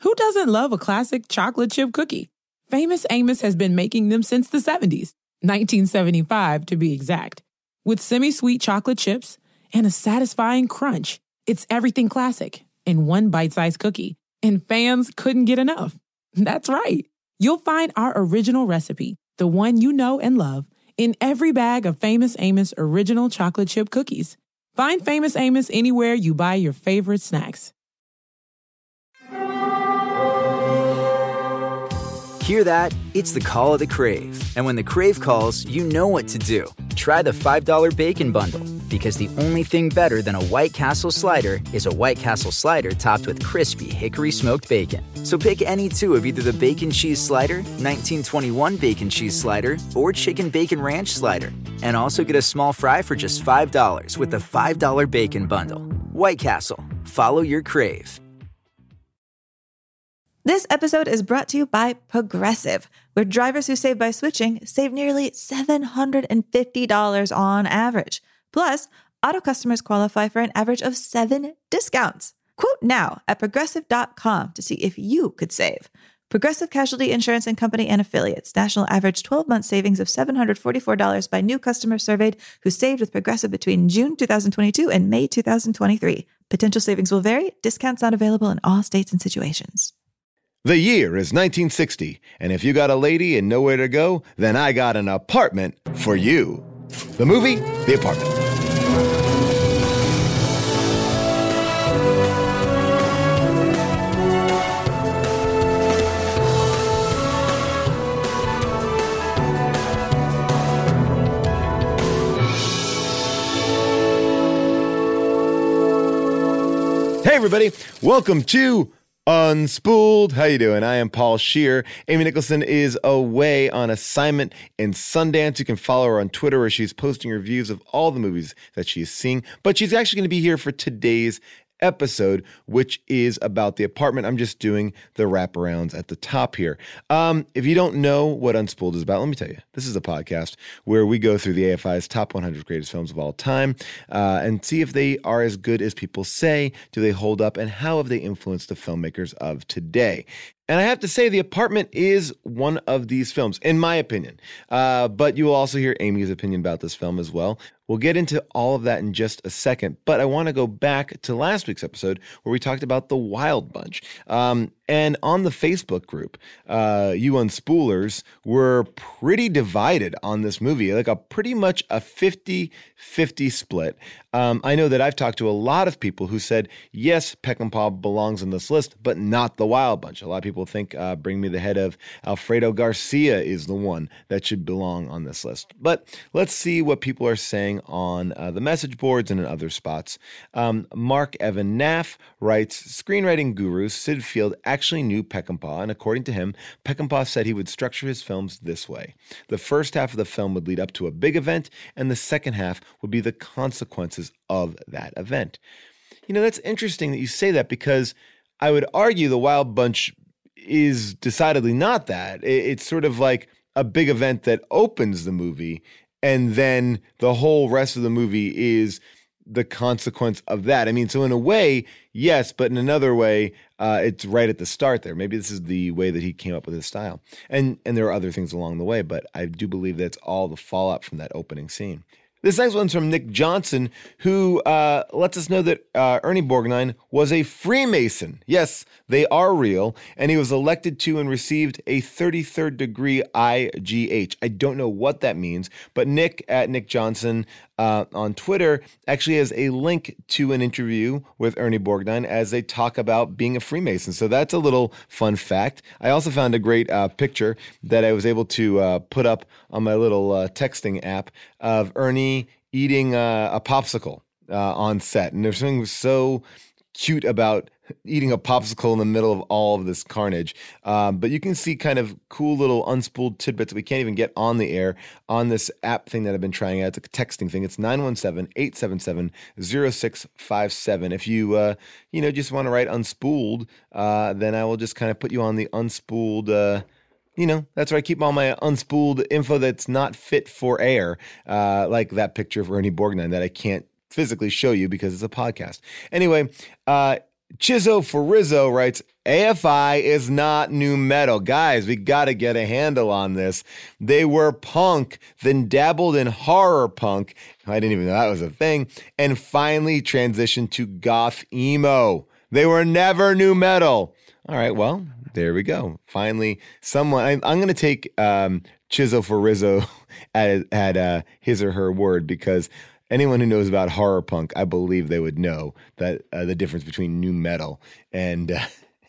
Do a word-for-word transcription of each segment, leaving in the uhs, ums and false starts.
Who doesn't love a classic chocolate chip cookie? Famous Amos has been making them since the seventies, nineteen seventy-five to be exact. With semi-sweet chocolate chips and a satisfying crunch, it's everything classic in one bite-sized cookie, and fans couldn't get enough. That's right. You'll find our original recipe, the one you know and love, in every bag of Famous Amos original chocolate chip cookies. Find Famous Amos anywhere you buy your favorite snacks. Hear that? It's the call of the Crave. And when the Crave calls, you know what to do. Try the five dollar Bacon Bundle, because the only thing better than a White Castle slider is a White Castle slider topped with crispy hickory smoked bacon. So pick any two of either the Bacon Cheese Slider, nineteen twenty-one Bacon Cheese Slider, or Chicken Bacon Ranch Slider. And also get a small fry for just five dollars with the five dollar Bacon Bundle. White Castle. Follow your Crave. This episode is brought to you by Progressive, where drivers who save by switching save nearly seven hundred fifty dollars on average. Plus, auto customers qualify for an average of seven discounts. Quote now at progressive dot com to see if you could save. Progressive Casualty Insurance and Company and Affiliates. National average twelve-month savings of seven hundred forty-four dollars by new customers surveyed who saved with Progressive between June twenty twenty-two and May twenty twenty-three. Potential savings will vary. Discounts not available in all states and situations. The year is nineteen sixty, and if you got a lady and nowhere to go, then I got an apartment for you. The movie, The Apartment. Hey everybody, welcome to Unspooled. How you doing? I am Paul Scheer. Amy Nicholson is away on assignment in Sundance. You can follow her on Twitter where she's posting reviews of all the movies that she's seeing. But she's actually going to be here for today's episode, which is about The Apartment. I'm just doing the wraparounds at the top here. Um, if you don't know what Unspooled is about, let me tell you. This is a podcast where we go through the A F I's top one hundred greatest films of all time uh, and see if they are as good as people say. Do they hold up? And how have they influenced the filmmakers of today? And I have to say, The Apartment is one of these films, in my opinion. Uh, but you will also hear Amy's opinion about this film as well. We'll get into all of that in just a second. But I want to go back to last week's episode where we talked about The Wild Bunch. Um, and on the Facebook group, uh, you Unspoolers were pretty divided on this movie, like a pretty much a fifty-fifty split. Um, I know that I've talked to a lot of people who said, yes, Peckinpah belongs on this list, but not The Wild Bunch. A lot of people think uh, Bring Me the Head of Alfredo Garcia is the one that should belong on this list. But let's see what people are saying on uh, the message boards and in other spots. Um, Mark Evan Naff writes, screenwriting guru Sid Field actually knew Peckinpah, and according to him, Peckinpah said he would structure his films this way. The first half of the film would lead up to a big event, and the second half would be the consequences of that event. You know, that's interesting that you say that, because I would argue The Wild Bunch is decidedly not that. It's sort of like a big event that opens the movie, and then the whole rest of the movie is the consequence of that. I mean, so in a way, yes, but in another way, uh, it's right at the start there. Maybe this is the way that he came up with his style. And and there are other things along the way, but I do believe that's all the fallout from that opening scene. This next one's from Nick Johnson, who uh, lets us know that uh, Ernie Borgnine was a Freemason. Yes, they are real, and he was elected to and received a thirty-third degree I G H. I don't know what that means, but Nick at Nick Johnson uh, on Twitter actually has a link to an interview with Ernie Borgnine as they talk about being a Freemason. So that's a little fun fact. I also found a great uh, picture that I was able to uh, put up on my little uh, texting app of Ernie eating uh, a popsicle uh, on set. And there's something so cute about eating a popsicle in the middle of all of this carnage. Um, but you can see kind of cool little unspooled tidbits that we can't even get on the air on this app thing that I've been trying out. It's a texting thing. It's nine one seven, eight seven seven, zero six five seven. If you, uh, you know, just want to write unspooled, uh, then I will just kind of put you on the unspooled uh You know, that's where I keep all my unspooled info that's not fit for air, uh, like that picture of Ernie Borgnine that I can't physically show you because it's a podcast. Anyway, uh, Chizzo for Rizzo writes, A F I is not new metal. Guys, we got to get a handle on this. They were punk, then dabbled in horror punk. I didn't even know that was a thing. And finally transitioned to goth emo. They were never new metal. All right, well, there we go. Finally, someone, I, I'm going to take um, Chizzo for Rizzo at, at uh, his or her word, because anyone who knows about horror punk, I believe they would know that uh, the difference between new metal and uh,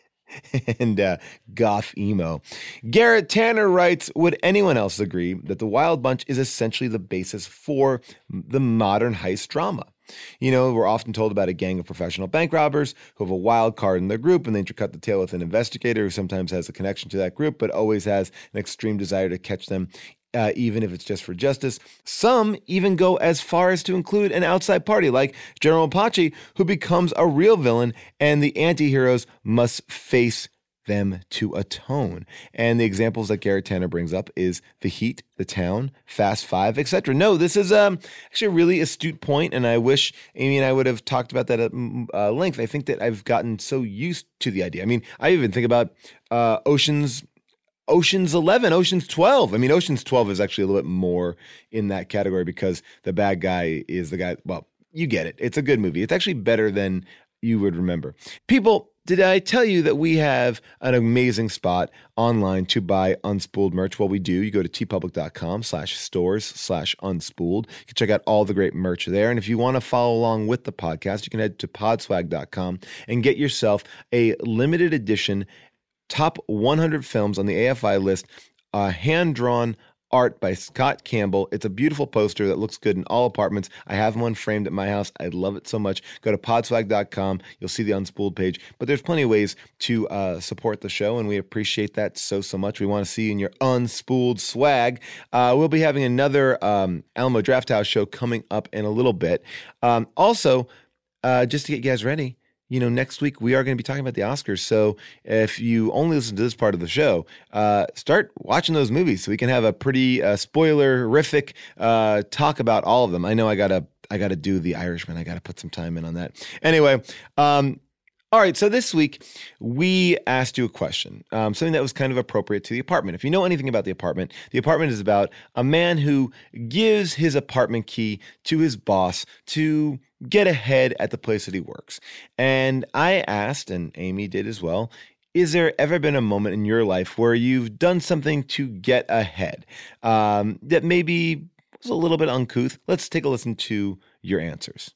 and uh, goth emo. Garrett Tanner writes, would anyone else agree that the Wild Bunch is essentially the basis for the modern heist drama? You know, we're often told about a gang of professional bank robbers who have a wild card in their group, and they intercut the tale with an investigator who sometimes has a connection to that group, but always has an extreme desire to catch them, Uh, even if it's just for justice. Some even go as far as to include an outside party like General Apache, who becomes a real villain, and the anti-heroes must face them to atone. And the examples that Garrett Tanner brings up is The Heat, The Town, Fast Five, et cetera. No, this is um, actually a really astute point, and I wish Amy and I would have talked about that at uh, length. I think that I've gotten so used to the idea. I mean, I even think about uh, Ocean's Ocean's eleven, Ocean's twelve. I mean, Ocean's twelve is actually a little bit more in that category because the bad guy is the guy. Well, you get it. It's a good movie. It's actually better than you would remember. People, did I tell you that we have an amazing spot online to buy Unspooled merch? Well, we do. You go to tpublic.com slash stores slash unspooled. You can check out all the great merch there. And if you want to follow along with the podcast, you can head to podswag dot com and get yourself a limited edition top one hundred films on the A F I list, uh, hand-drawn art by Scott Campbell. It's a beautiful poster that looks good in all apartments. I have one framed at my house. I love it so much. Go to podswag dot com. You'll see the Unspooled page. But there's plenty of ways to uh, support the show, and we appreciate that so, so much. We want to see you in your Unspooled swag. Uh, we'll be having another um, Alamo Drafthouse show coming up in a little bit. Um, also, uh, just to get you guys ready, you know, next week we are going to be talking about the Oscars. So if you only listen to this part of the show, uh, start watching those movies so we can have a pretty uh, spoiler-rific uh, talk about all of them. I know I gotta, I gotta do The Irishman. I gotta put some time in on that. Anyway, um, all right. So this week we asked you a question, um, something that was kind of appropriate to The Apartment. If you know anything about The Apartment, The Apartment is about a man who gives his apartment key to his boss to get ahead at the place that he works. And I asked, and Amy did as well, is there ever been a moment in your life where you've done something to get ahead um, that maybe was a little bit uncouth? Let's take a listen to your answers.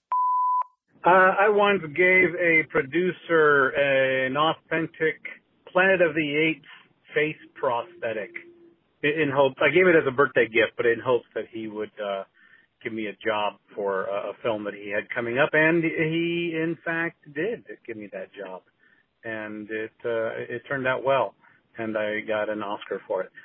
Uh, I once gave a producer an authentic Planet of the Apes face prosthetic in hopes, I gave it as a birthday gift, but in hopes that he would uh, give me a job for a, a film that he had coming up. And he, in fact, did give me that job. And it, uh, it turned out well. And I got an Oscar for it.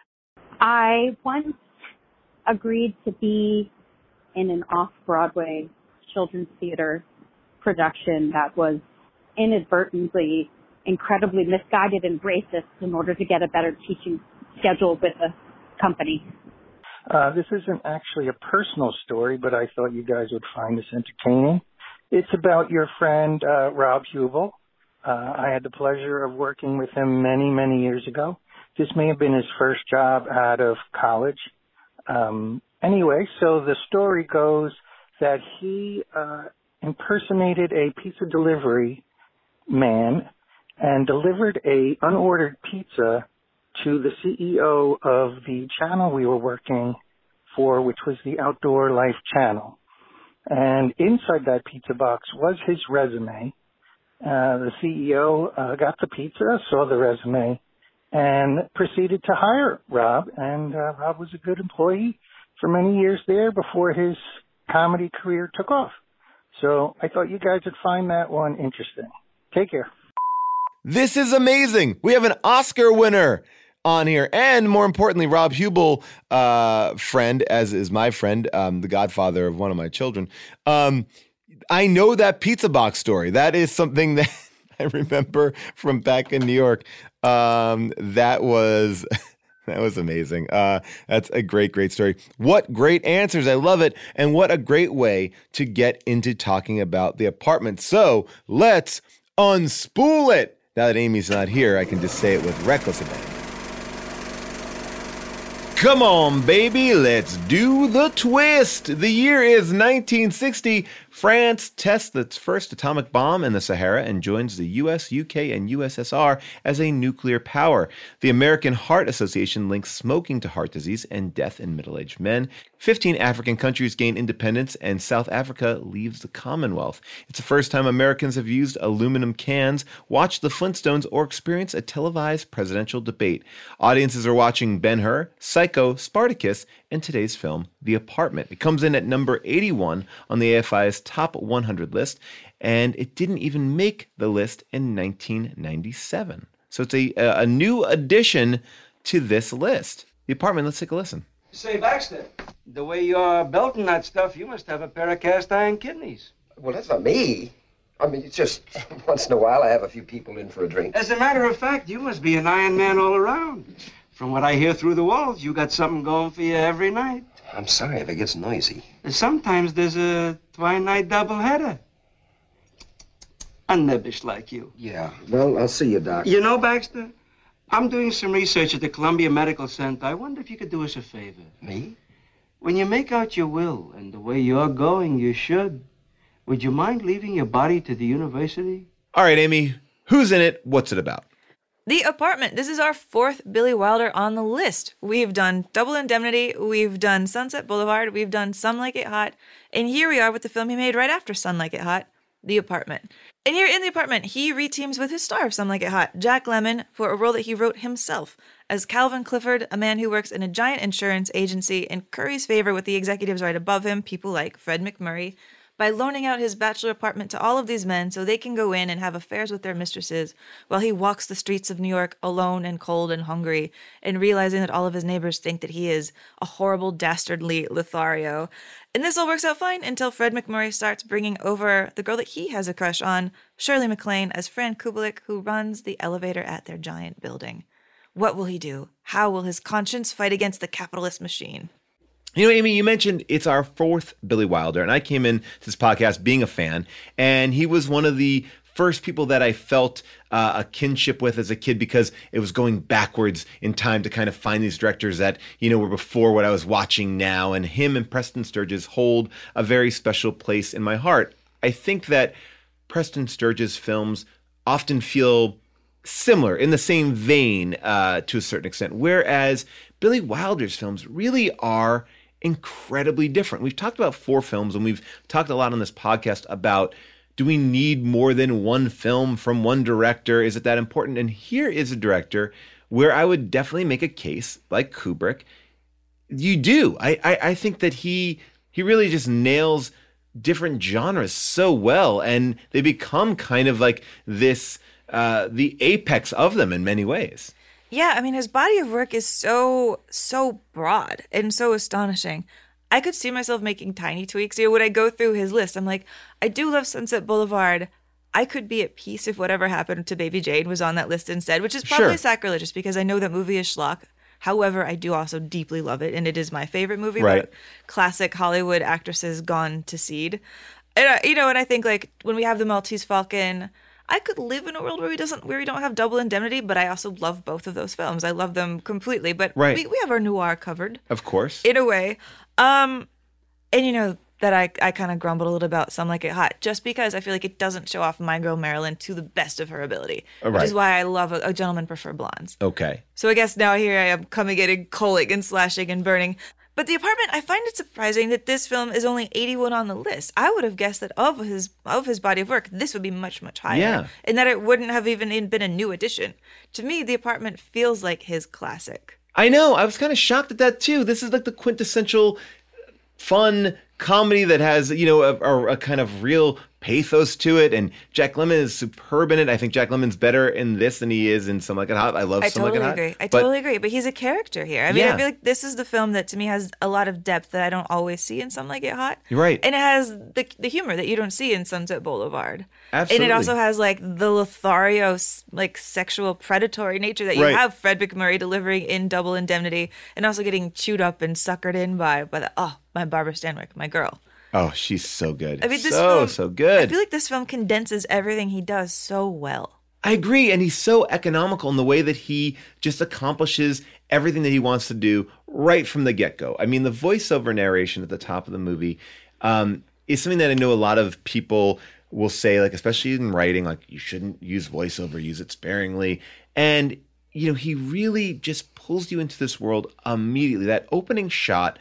I once agreed to be in an off-Broadway children's theater production that was inadvertently incredibly misguided and racist in order to get a better teaching schedule with the company. Uh, this isn't actually a personal story, but I thought you guys would find this entertaining. It's about your friend, uh, Rob Huebel. Uh, I had the pleasure of working with him many, many years ago. This may have been his first job out of college. Um, anyway, so the story goes that he uh, impersonated a pizza delivery man and delivered a unordered pizza to the C E O of the channel we were working for, which was the Outdoor Life channel. And inside that pizza box was his resume. Uh, the C E O uh, got the pizza, saw the resume, and proceeded to hire Rob. And uh, Rob was a good employee for many years there before his comedy career took off. So I thought you guys would find that one interesting. Take care. This is amazing. We have an Oscar winner on here. And more importantly, Rob Huebel, uh, friend, as is my friend, um, the godfather of one of my children. Um, I know that pizza box story. That is something that I remember from back in New York. Um, that was... That was amazing. Uh, that's a great, great story. What great answers. I love it. And what a great way to get into talking about The Apartment. So let's Unspool it. Now that Amy's not here, I can just say it with reckless abandon. Come on, baby, let's do the twist. The year is nineteen sixty. France tests its first atomic bomb in the Sahara and joins the U S, U K, and U S S R as a nuclear power. The American Heart Association links smoking to heart disease and death in middle-aged men. fifteen African countries gain independence, and South Africa leaves the Commonwealth. It's the first time Americans have used aluminum cans, watched the Flintstones, or experienced a televised presidential debate. Audiences are watching Ben-Hur, Psycho, Spartacus, and today's film, The Apartment. It comes in at number eighty-one on the A F I's top one hundred list, and it didn't even make the list in nineteen ninety-seven. So it's a, a new addition to this list. The Apartment, let's take a listen. Say, Baxter, the way you're belting that stuff, you must have a pair of cast iron kidneys. Well, that's not me. I mean, it's just once in a while I have a few people in for a drink. As a matter of fact, you must be an Iron Man all around. From what I hear through the walls, you got something going for you every night. I'm sorry if it gets noisy. Sometimes there's a twilight doubleheader. A nebbish like you. Yeah, well, I'll see you, Doc. You know, Baxter, I'm doing some research at the Columbia Medical Center. I wonder if you could do us a favor. Me? When you make out your will, and the way you're going, you should. Would you mind leaving your body to the university? All right, Amy, who's in it? What's it about? The Apartment. This is our fourth Billy Wilder on the list. We've done Double Indemnity, we've done Sunset Boulevard, we've done Some Like It Hot, and here we are with the film he made right after Some Like It Hot, The Apartment. And here in The Apartment, he reteams with his star of Some Like It Hot, Jack Lemmon, for a role that he wrote himself, as Calvin Clifford, a man who works in a giant insurance agency and curries favor with the executives right above him, people like Fred McMurray, by loaning out his bachelor apartment to all of these men so they can go in and have affairs with their mistresses while he walks the streets of New York alone and cold and hungry, and realizing that all of his neighbors think that he is a horrible, dastardly Lothario. And this all works out fine until Fred McMurray starts bringing over the girl that he has a crush on, Shirley MacLaine, as Fran Kubelik, who runs the elevator at their giant building. What will he do? How will his conscience fight against the capitalist machine? You know, Amy, you mentioned it's our fourth Billy Wilder, and I came in to this podcast being a fan, and he was one of the first people that I felt uh, a kinship with as a kid, because it was going backwards in time to kind of find these directors that, you know, were before what I was watching now, and him and Preston Sturges hold a very special place in my heart. I think that Preston Sturges films often feel similar, in the same vein uh, to a certain extent, whereas Billy Wilder's films really are incredibly different. We've talked about four films, and we've talked a lot on this podcast about, do we need more than one film from one director? Is it that important? And here is a director where I would definitely make a case, like Kubrick. You do. I, I, I think that he he really just nails different genres so well, and they become kind of like this, uh, the apex of them in many ways. Yeah, I mean, his body of work is so, so broad and so astonishing. I could see myself making tiny tweaks. You know, when I go through his list, I'm like, I do love Sunset Boulevard. I could be at peace if whatever happened to Baby Jane was on that list instead, which is probably Sure. sacrilegious because I know that movie is schlock. However, I do also deeply love it, and it is my favorite movie Right. about classic Hollywood actresses gone to seed. And, uh, you know, and I think, like, when we have The Maltese Falcon, I could live in a world where we doesn't where we don't have Double Indemnity, but I also love both of those films. I love them completely. But Right. we, we have our noir covered. Of course. In a way. Um, and, you know, that I, I kind of grumbled a little about Some Like It Hot, just because I feel like it doesn't show off My Girl Marilyn to the best of her ability, Oh, which right. is why I love a, a Gentlemen Prefer Blondes. Okay. So I guess now here I am coming in and culling and slashing and burning. But The Apartment, I find it surprising that this film is only eighty-one on the list. I would have guessed that of his of his body of work, this would be much, much higher. Yeah. And that it wouldn't have even been a new addition. To me, The Apartment feels like his classic. I know. I was kind of shocked at that too. This is like the quintessential fun comedy that has, you know, a, a, a kind of real pathos to it. And Jack Lemmon is superb in it. I think Jack Lemmon's better in this than he is in Some Like It Hot. I love I Some totally Like It agree. Hot. I but- totally agree. But he's a character here. I mean, Yeah. I feel like this is the film that to me has a lot of depth that I don't always see in Some Like It Hot. You're right. And it has the the humor that you don't see in Sunset Boulevard. Absolutely. And it also has like the Lothario, like sexual predatory nature that you Right. have Fred McMurray delivering in Double Indemnity, and also getting chewed up and suckered in by by the oh my Barbara Stanwyck, my girl. Oh, she's so good. I mean, this so, film, so good. I feel like this film condenses everything he does so well. I agree. And he's so economical in the way that he just accomplishes everything that he wants to do right from the get-go. I mean, the voiceover narration at the top of the movie um, is something that I know a lot of people will say, like, especially in writing, like, you shouldn't use voiceover, use it sparingly. And, you know, he really just pulls you into this world immediately. That opening shot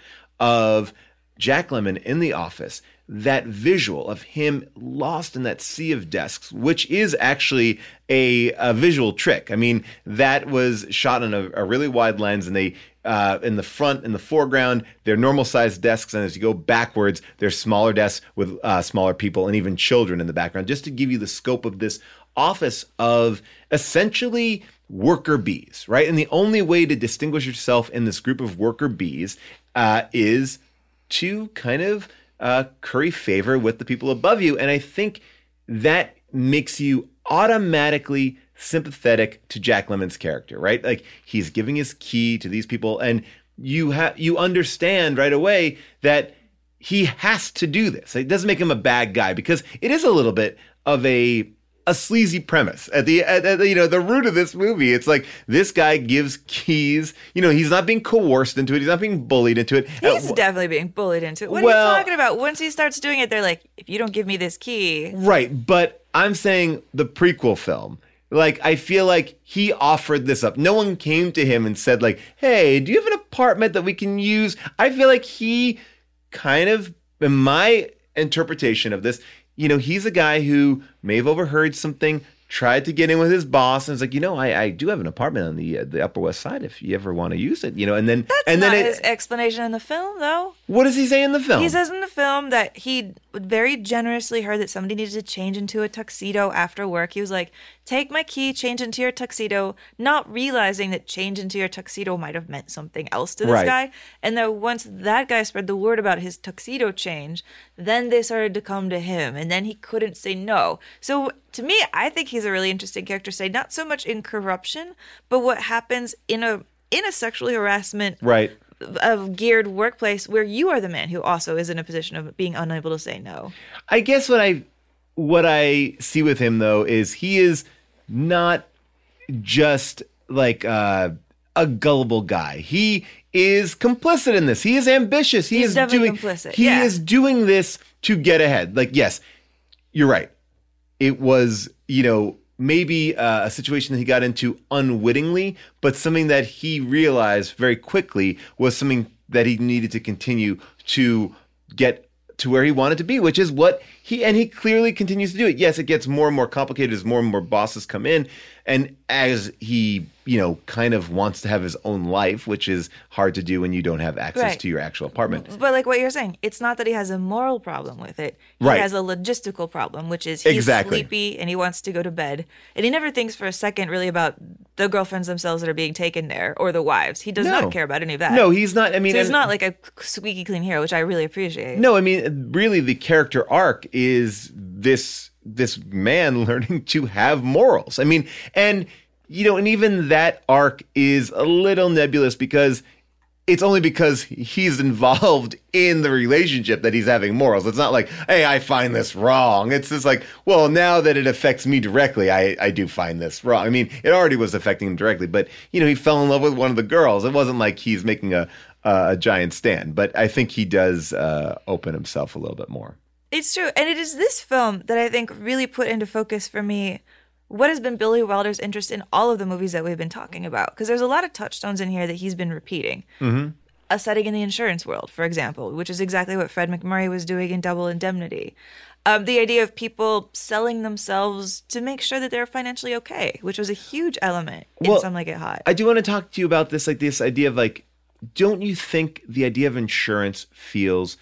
of Jack Lemmon in the office, that visual of him lost in that sea of desks, which is actually a, a visual trick. I mean, that was shot on a, a really wide lens, and they, uh, in the front, in the foreground, they're normal sized desks. And as you go backwards, there's smaller desks with uh, smaller people and even children in the background, just to give you the scope of this office of essentially worker bees, right? And the only way to distinguish yourself in this group of worker bees uh, is to kind of uh, curry favor with the people above you. And I think that makes you automatically sympathetic to Jack Lemmon's character, right? Like, he's giving his key to these people, and you have you understand right away that he has to do this. It doesn't make him a bad guy, because it is a little bit of a a sleazy premise at the, at, at, you know, the root of this movie. It's like, this guy gives keys, you know, he's not being coerced into it. He's not being bullied into it. He's uh, definitely being bullied into it. What well, are you talking about? Once he starts doing it, they're like, if you don't give me this key. Right. But I'm saying the prequel film, like, I feel like he offered this up. No one came to him and said, like, hey, do you have an apartment that we can use? I feel like he kind of, in my interpretation of this, you know, he's a guy who may have overheard something, tried to get in with his boss, and was like, you know, I, I do have an apartment on the uh, the Upper West Side if you ever want to use it, you know, and then That's and not then it, his explanation in the film, though. What does he say in the film? He says in the film that he very generously heard that somebody needed to change into a tuxedo after work. He was like, take my key, change into your tuxedo, not realizing that change into your tuxedo might have meant something else to this Right. guy. And then once that guy spread the word about his tuxedo change, then they started to come to him, and then he couldn't say no. So to me, I think he's a really interesting character, say not so much in corruption, but what happens in a in a sexually harassment right. of geared workplace where you are the man who also is in a position of being unable to say no. I guess what I what I see with him, though, is he is not just like uh, a gullible guy. He is complicit in this. He is ambitious. He He's is definitely doing complicit, He yeah. is doing this to get ahead. Like, yes, you're right. It was, you know, maybe uh, a situation that he got into unwittingly, but something that he realized very quickly was something that he needed to continue to get to where he wanted to be, which is what he, and he clearly continues to do it. Yes, it gets more and more complicated as more and more bosses come in, and as he, you know, kind of wants to have his own life, which is hard to do when you don't have access Right. to your actual apartment. But like what you're saying, it's not that he has a moral problem with it. He Right. has a logistical problem, which is he's Exactly. sleepy and he wants to go to bed. And he never thinks for a second really about the girlfriends themselves that are being taken there or the wives. He does No. not care about any of that. No, he's not. I mean, so he's and- not like a squeaky clean hero, which I really appreciate. No, I mean, really, the character arc is this this man learning to have morals. I mean, and you know, and even that arc is a little nebulous because it's only because he's involved in the relationship that he's having morals. It's not like, hey, I find this wrong. It's just like, well, now that it affects me directly, I, I do find this wrong. I mean, it already was affecting him directly, but, you know, he fell in love with one of the girls. It wasn't like he's making a, a giant stand, but I think he does uh, open himself a little bit more. It's true. And it is this film that I think really put into focus for me what has been Billy Wilder's interest in all of the movies that we've been talking about. Because there's a lot of touchstones in here that he's been repeating. Mm-hmm. A setting in the insurance world, for example, which is exactly what Fred McMurray was doing in Double Indemnity. Um, the idea of people selling themselves to make sure that they're financially okay, which was a huge element in Well, Some Like It Hot. I do want to talk to you about this, like this idea of like, don't you think the idea of insurance feels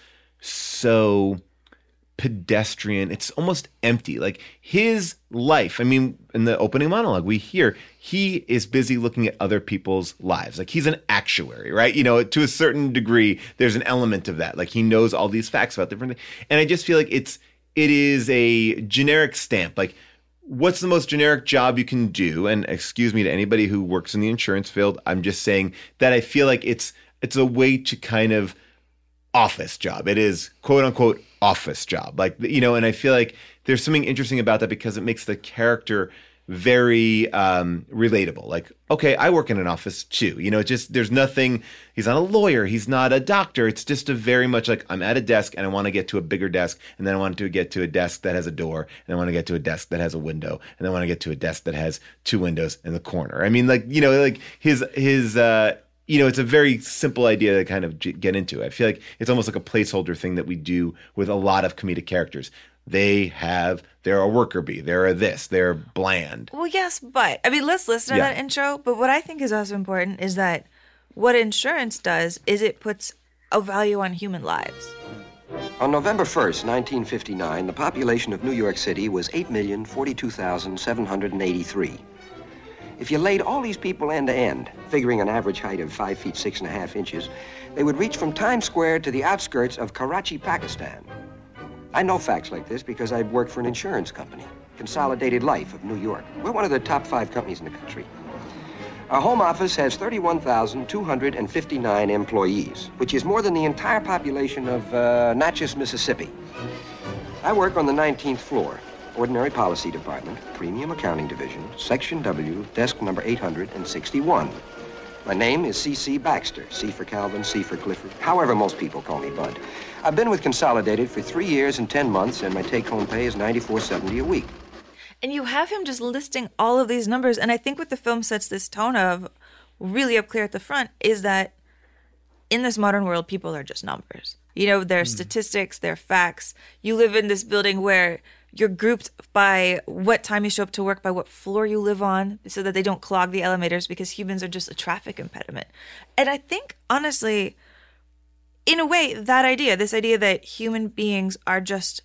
so pedestrian? It's almost empty. Like his life, I mean, in the opening monologue, we hear he is busy looking at other people's lives. Like he's an actuary, right? You know, to a certain degree, there's an element of that. Like he knows all these facts about different things. And I just feel like it's, it is a generic stamp. Like, what's the most generic job you can do? And excuse me to anybody who works in the insurance field. I'm just saying that I feel like it's, it's a way to kind of office job. It is quote unquote office job. Like, you know, and I feel like there's something interesting about that because it makes the character very um, relatable. Like, okay, I work in an office too. You know, just there's nothing, he's not a lawyer, he's not a doctor. It's just a very much like, I'm at a desk and I want to get to a bigger desk, and then I want to get to a desk that has a door, and I want to get to a desk that has a window, and then I want to get to a desk that has two windows in the corner. I mean, like, you know, like his, his, uh, you know, it's a very simple idea to kind of get into. I feel like it's almost like a placeholder thing that we do with a lot of comedic characters. They have, they're a worker bee, they're a this, they're bland. Well, yes, but, I mean, let's listen to Yeah. that intro. But what I think is also important is that what insurance does is it puts a value on human lives. On November first, nineteen fifty-nine, the population of New York City was eight million forty-two thousand seven hundred eighty-three. If you laid all these people end to end, figuring an average height of five feet six and a half inches, they would reach from Times Square to the outskirts of Karachi, Pakistan. I know facts like this because I worked for an insurance company, Consolidated Life of New York. We're one of the top five companies in the country. Our home office has thirty-one thousand two hundred fifty-nine employees, which is more than the entire population of uh, Natchez, Mississippi. I work on the nineteenth floor, Ordinary Policy Department, Premium Accounting Division, Section W, desk number eight hundred sixty-one. My name is C C Baxter, C for Calvin, C for Clifford, however most people call me Bud. I've been with Consolidated for three years and ten months, and my take-home pay is ninety-four seventy a week. And you have him just listing all of these numbers. And I think what the film sets this tone of really up clear at the front is that in this modern world, people are just numbers. You know, they're mm. statistics, they're facts. You live in this building where you're grouped by what time you show up to work, by what floor you live on, so that they don't clog the elevators, because humans are just a traffic impediment. And I think, honestly, in a way, that idea, this idea that human beings are just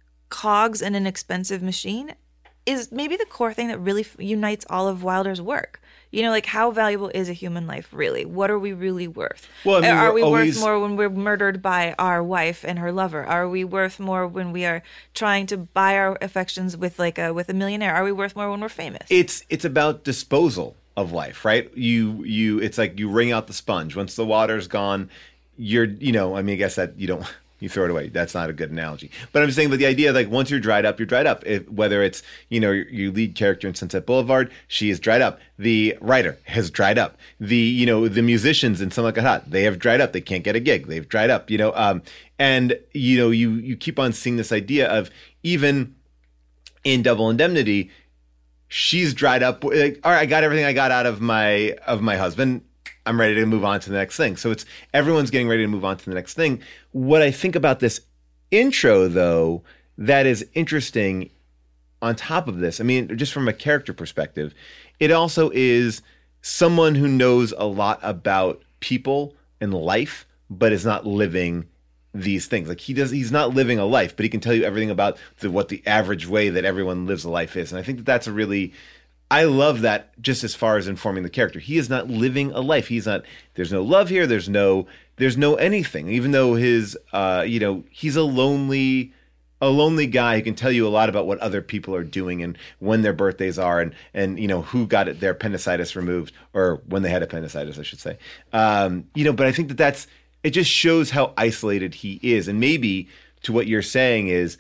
cogs in an expensive machine, is maybe the core thing that really unites all of Wilder's work. You know, like, how valuable is a human life really? What are we really worth? Well, I mean, are we always... worth more when we're murdered by our wife and her lover? Are we worth more when we are trying to buy our affections with like a with a millionaire? Are we worth more when we're famous? It's it's about disposal of life, right? You you it's like you wring out the sponge. Once the water's gone, you're you know, I mean, I guess that you don't you throw it away. That's not a good analogy. But I'm just saying, but the idea, like, once you're dried up, you're dried up. If, whether it's, you know, your, your lead character in Sunset Boulevard, she is dried up. The writer has dried up. The, you know, the musicians in Something Like Hot, they have dried up. They can't get a gig. They've dried up, you know. Um, and, you know, you, you keep on seeing this idea of, even in Double Indemnity, she's dried up. Like, all right, I got everything I got out of my of my husband. I'm ready to move on to the next thing. So it's everyone's getting ready to move on to the next thing. What I think about this intro, though, that is interesting on top of this, I mean, just from a character perspective, it also is someone who knows a lot about people and life, but is not living these things. Like, he does, he's not living a life, but he can tell you everything about the, what the average way that everyone lives a life is. And I think that that's a really, I love that, just as far as informing the character. He is not living a life. He's not, there's no love here. There's no, there's no anything, even though his, uh, you know, he's a lonely, a lonely guy who can tell you a lot about what other people are doing and when their birthdays are and, and, you know, who got it, their appendicitis removed, or when they had appendicitis, I should say. Um, you know, but I think that that's, it just shows how isolated he is. And maybe to what you're saying is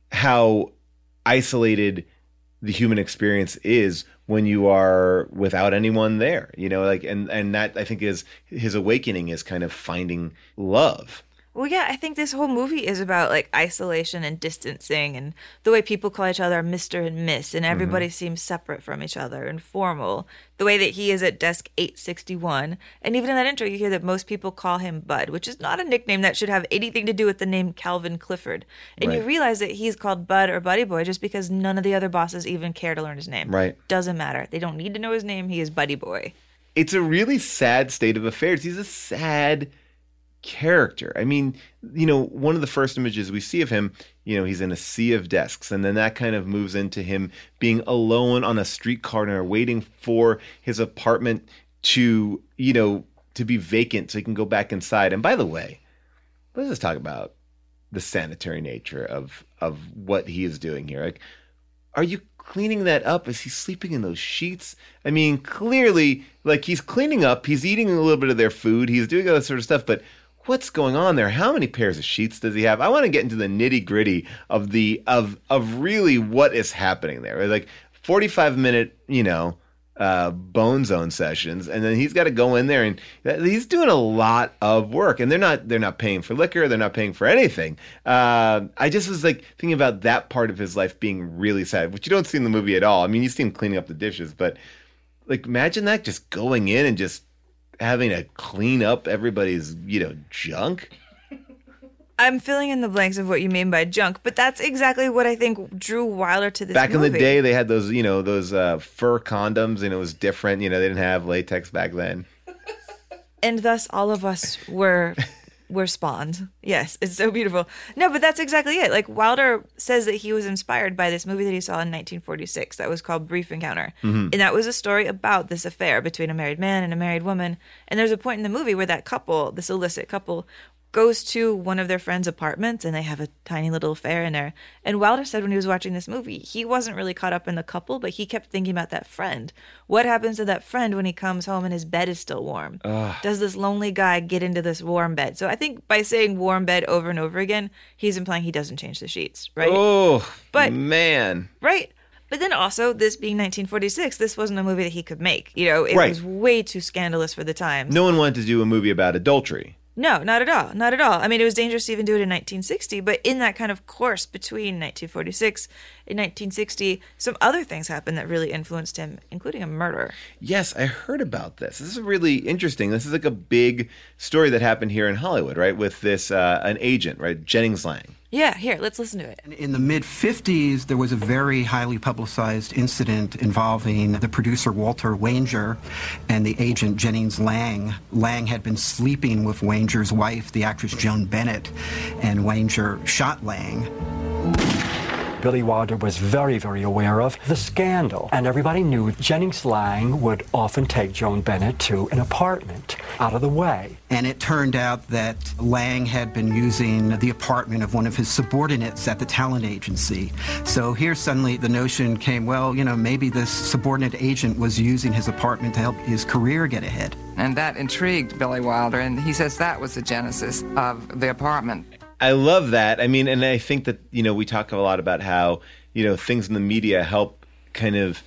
how isolated the human experience is when you are without anyone there, you know, like, and, and that I think is his awakening, is kind of finding love. Well, yeah, I think this whole movie is about like isolation and distancing, and the way people call each other Mister and Miss, and everybody mm-hmm. seems separate from each other and formal. The way that he is at desk eight sixty-one. And even in that intro, you hear that most people call him Bud, which is not a nickname that should have anything to do with the name Calvin Clifford. And right. you realize that he's called Bud or Buddy Boy just because none of the other bosses even care to learn his name. Right. Doesn't matter. They don't need to know his name. He is Buddy Boy. It's a really sad state of affairs. He's a sad character. I mean, you know, one of the first images we see of him, you know, he's in a sea of desks, and then that kind of moves into him being alone on a street corner waiting for his apartment to, you know, to be vacant so he can go back inside. And by the way, let's just talk about the sanitary nature of of what he is doing here. Like, are you cleaning that up? Is he sleeping in those sheets? I mean, clearly, like, he's cleaning up, he's eating a little bit of their food, he's doing all that sort of stuff, but what's going on there? How many pairs of sheets does he have? I want to get into the nitty gritty of the of of really what is happening there. Like forty-five minute, you know, uh, Bone Zone sessions, and then he's got to go in there and he's doing a lot of work. And they're not they're not paying for liquor, they're not paying for anything. Uh, I just was like thinking about that part of his life being really sad, which you don't see in the movie at all. I mean, you see him cleaning up the dishes, but like imagine that, just going in and just having to clean up everybody's, you know, junk. I'm filling in the blanks of what you mean by junk, but that's exactly what I think drew Wilder to this Back movie. in the day, they had those, you know, those uh, fur condoms, and it was different. You know, they didn't have latex back then. And thus, all of us were were spawned. Yes, it's so beautiful. No, but that's exactly it. Like, Wilder says that he was inspired by this movie that he saw in nineteen forty-six that was called Brief Encounter. Mm-hmm. And that was a story about this affair between a married man and a married woman. And there's a point in the movie where that couple, this illicit couple, goes to one of their friends' apartments and they have a tiny little affair in there. And Wilder said when he was watching this movie, he wasn't really caught up in the couple, but he kept thinking about that friend. What happens to that friend when he comes home and his bed is still warm? Ugh. Does this lonely guy get into this warm bed? So I think by saying warm bed over and over again, he's implying he doesn't change the sheets, right? Oh, but, man. Right. But then also, this being nineteen forty-six, this wasn't a movie that he could make. You know, it right. was way too scandalous for the times. No one wanted to do a movie about adultery. No, not at all. Not at all. I mean, it was dangerous to even do it in nineteen sixty, but in that kind of course between nineteen forty-six and nineteen sixty, some other things happened that really influenced him, including a murder. Yes, I heard about this. This is really interesting. This is like a big story that happened here in Hollywood, right? With this, uh, an agent, right? Jennings Lang. Yeah, here, let's listen to it. In the mid-fifties, there was a very highly publicized incident involving the producer Walter Wanger and the agent Jennings Lang. Lang had been sleeping with Wanger's wife, the actress Joan Bennett, and Wanger shot Lang. Billy Wilder was very, very aware of the scandal, and everybody knew Jennings Lang would often take Joan Bennett to an apartment out of the way. And it turned out that Lang had been using the apartment of one of his subordinates at the talent agency. So here suddenly the notion came, well, you know, maybe this subordinate agent was using his apartment to help his career get ahead. And that intrigued Billy Wilder, and he says that was the genesis of the apartment. I love that. I mean, and I think that, you know, we talk a lot about how, you know, things in the media help kind of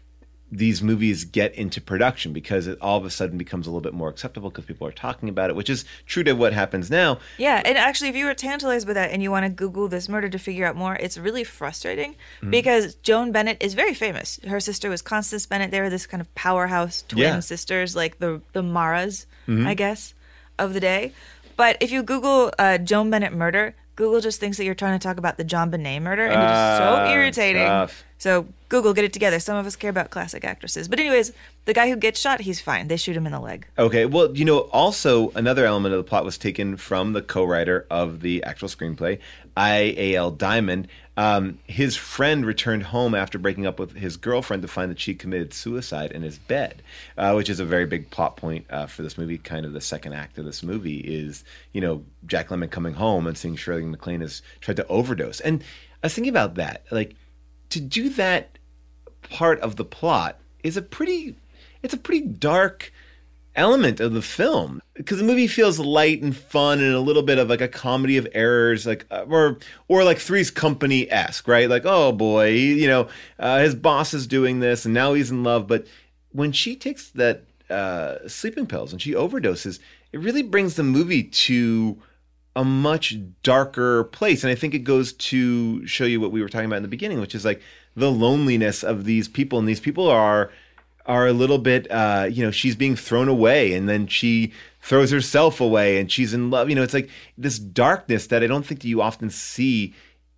these movies get into production because it all of a sudden becomes a little bit more acceptable because people are talking about it, which is true to what happens now. Yeah, and actually, if you were tantalized by that and you want to Google this murder to figure out more, it's really frustrating mm-hmm. because Joan Bennett is very famous. Her sister was Constance Bennett. They were this kind of powerhouse twin yeah. sisters, like the, the Maras, mm-hmm. I guess, of the day. But if you Google uh, Joan Bennett murder, Google just thinks that you're trying to talk about the JonBenet murder, and it is so uh, irritating. Tough. So Google, get it together. Some of us care about classic actresses. But anyways, the guy who gets shot, he's fine. They shoot him in the leg. Okay. Well, you know, also another element of the plot was taken from the co-writer of the actual screenplay, I A L Diamond. Um, his friend returned home after breaking up with his girlfriend to find that she committed suicide in his bed, uh, which is a very big plot point uh, for this movie. Kind of the second act of this movie is, you know, Jack Lemmon coming home and seeing Shirley MacLaine has tried to overdose. And I was thinking about that. Like, to do that part of the plot is a pretty, it's a pretty dark element of the film, because the movie feels light and fun and a little bit of like a comedy of errors, like uh, or or like Three's Company-esque, right? Like, oh boy, you know, uh, his boss is doing this and now he's in love. But when she takes that uh, sleeping pills and she overdoses, it really brings the movie to a much darker place. And I think it goes to show you what we were talking about in the beginning, which is like the loneliness of these people. And these people are are a little bit, uh, you know, she's being thrown away and then she throws herself away and she's in love. You know, it's like this darkness that I don't think that you often see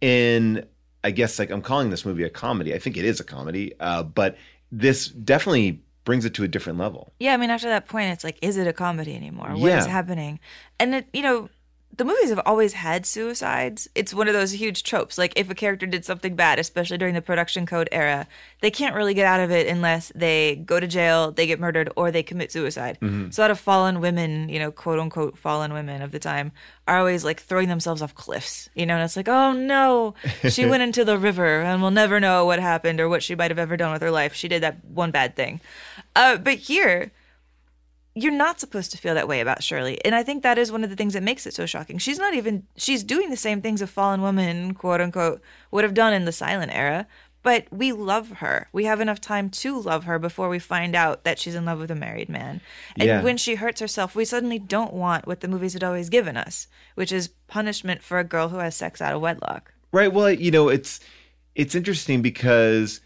in, I guess, like I'm calling this movie a comedy. I think it is a comedy, uh, but this definitely brings it to a different level. Yeah, I mean, after that point, it's like, is it a comedy anymore? What yeah. is happening? And, it, you know, the movies have always had suicides. It's one of those huge tropes. Like, if a character did something bad, especially during the production code era, they can't really get out of it unless they go to jail, they get murdered, or they commit suicide. Mm-hmm. So a lot of fallen women, you know, quote unquote fallen women of the time, are always like throwing themselves off cliffs, you know, and it's like, oh no, she went into the river and we'll never know what happened or what she might have ever done with her life. She did that one bad thing. Uh, but here, you're not supposed to feel that way about Shirley. And I think that is one of the things that makes it so shocking. She's not even, she's doing the same things a fallen woman, quote unquote, would have done in the silent era. But we love her. We have enough time to love her before we find out that she's in love with a married man. And Yeah. when she hurts herself, we suddenly don't want what the movies had always given us, which is punishment for a girl who has sex out of wedlock. Right. Well, you know, it's it's interesting because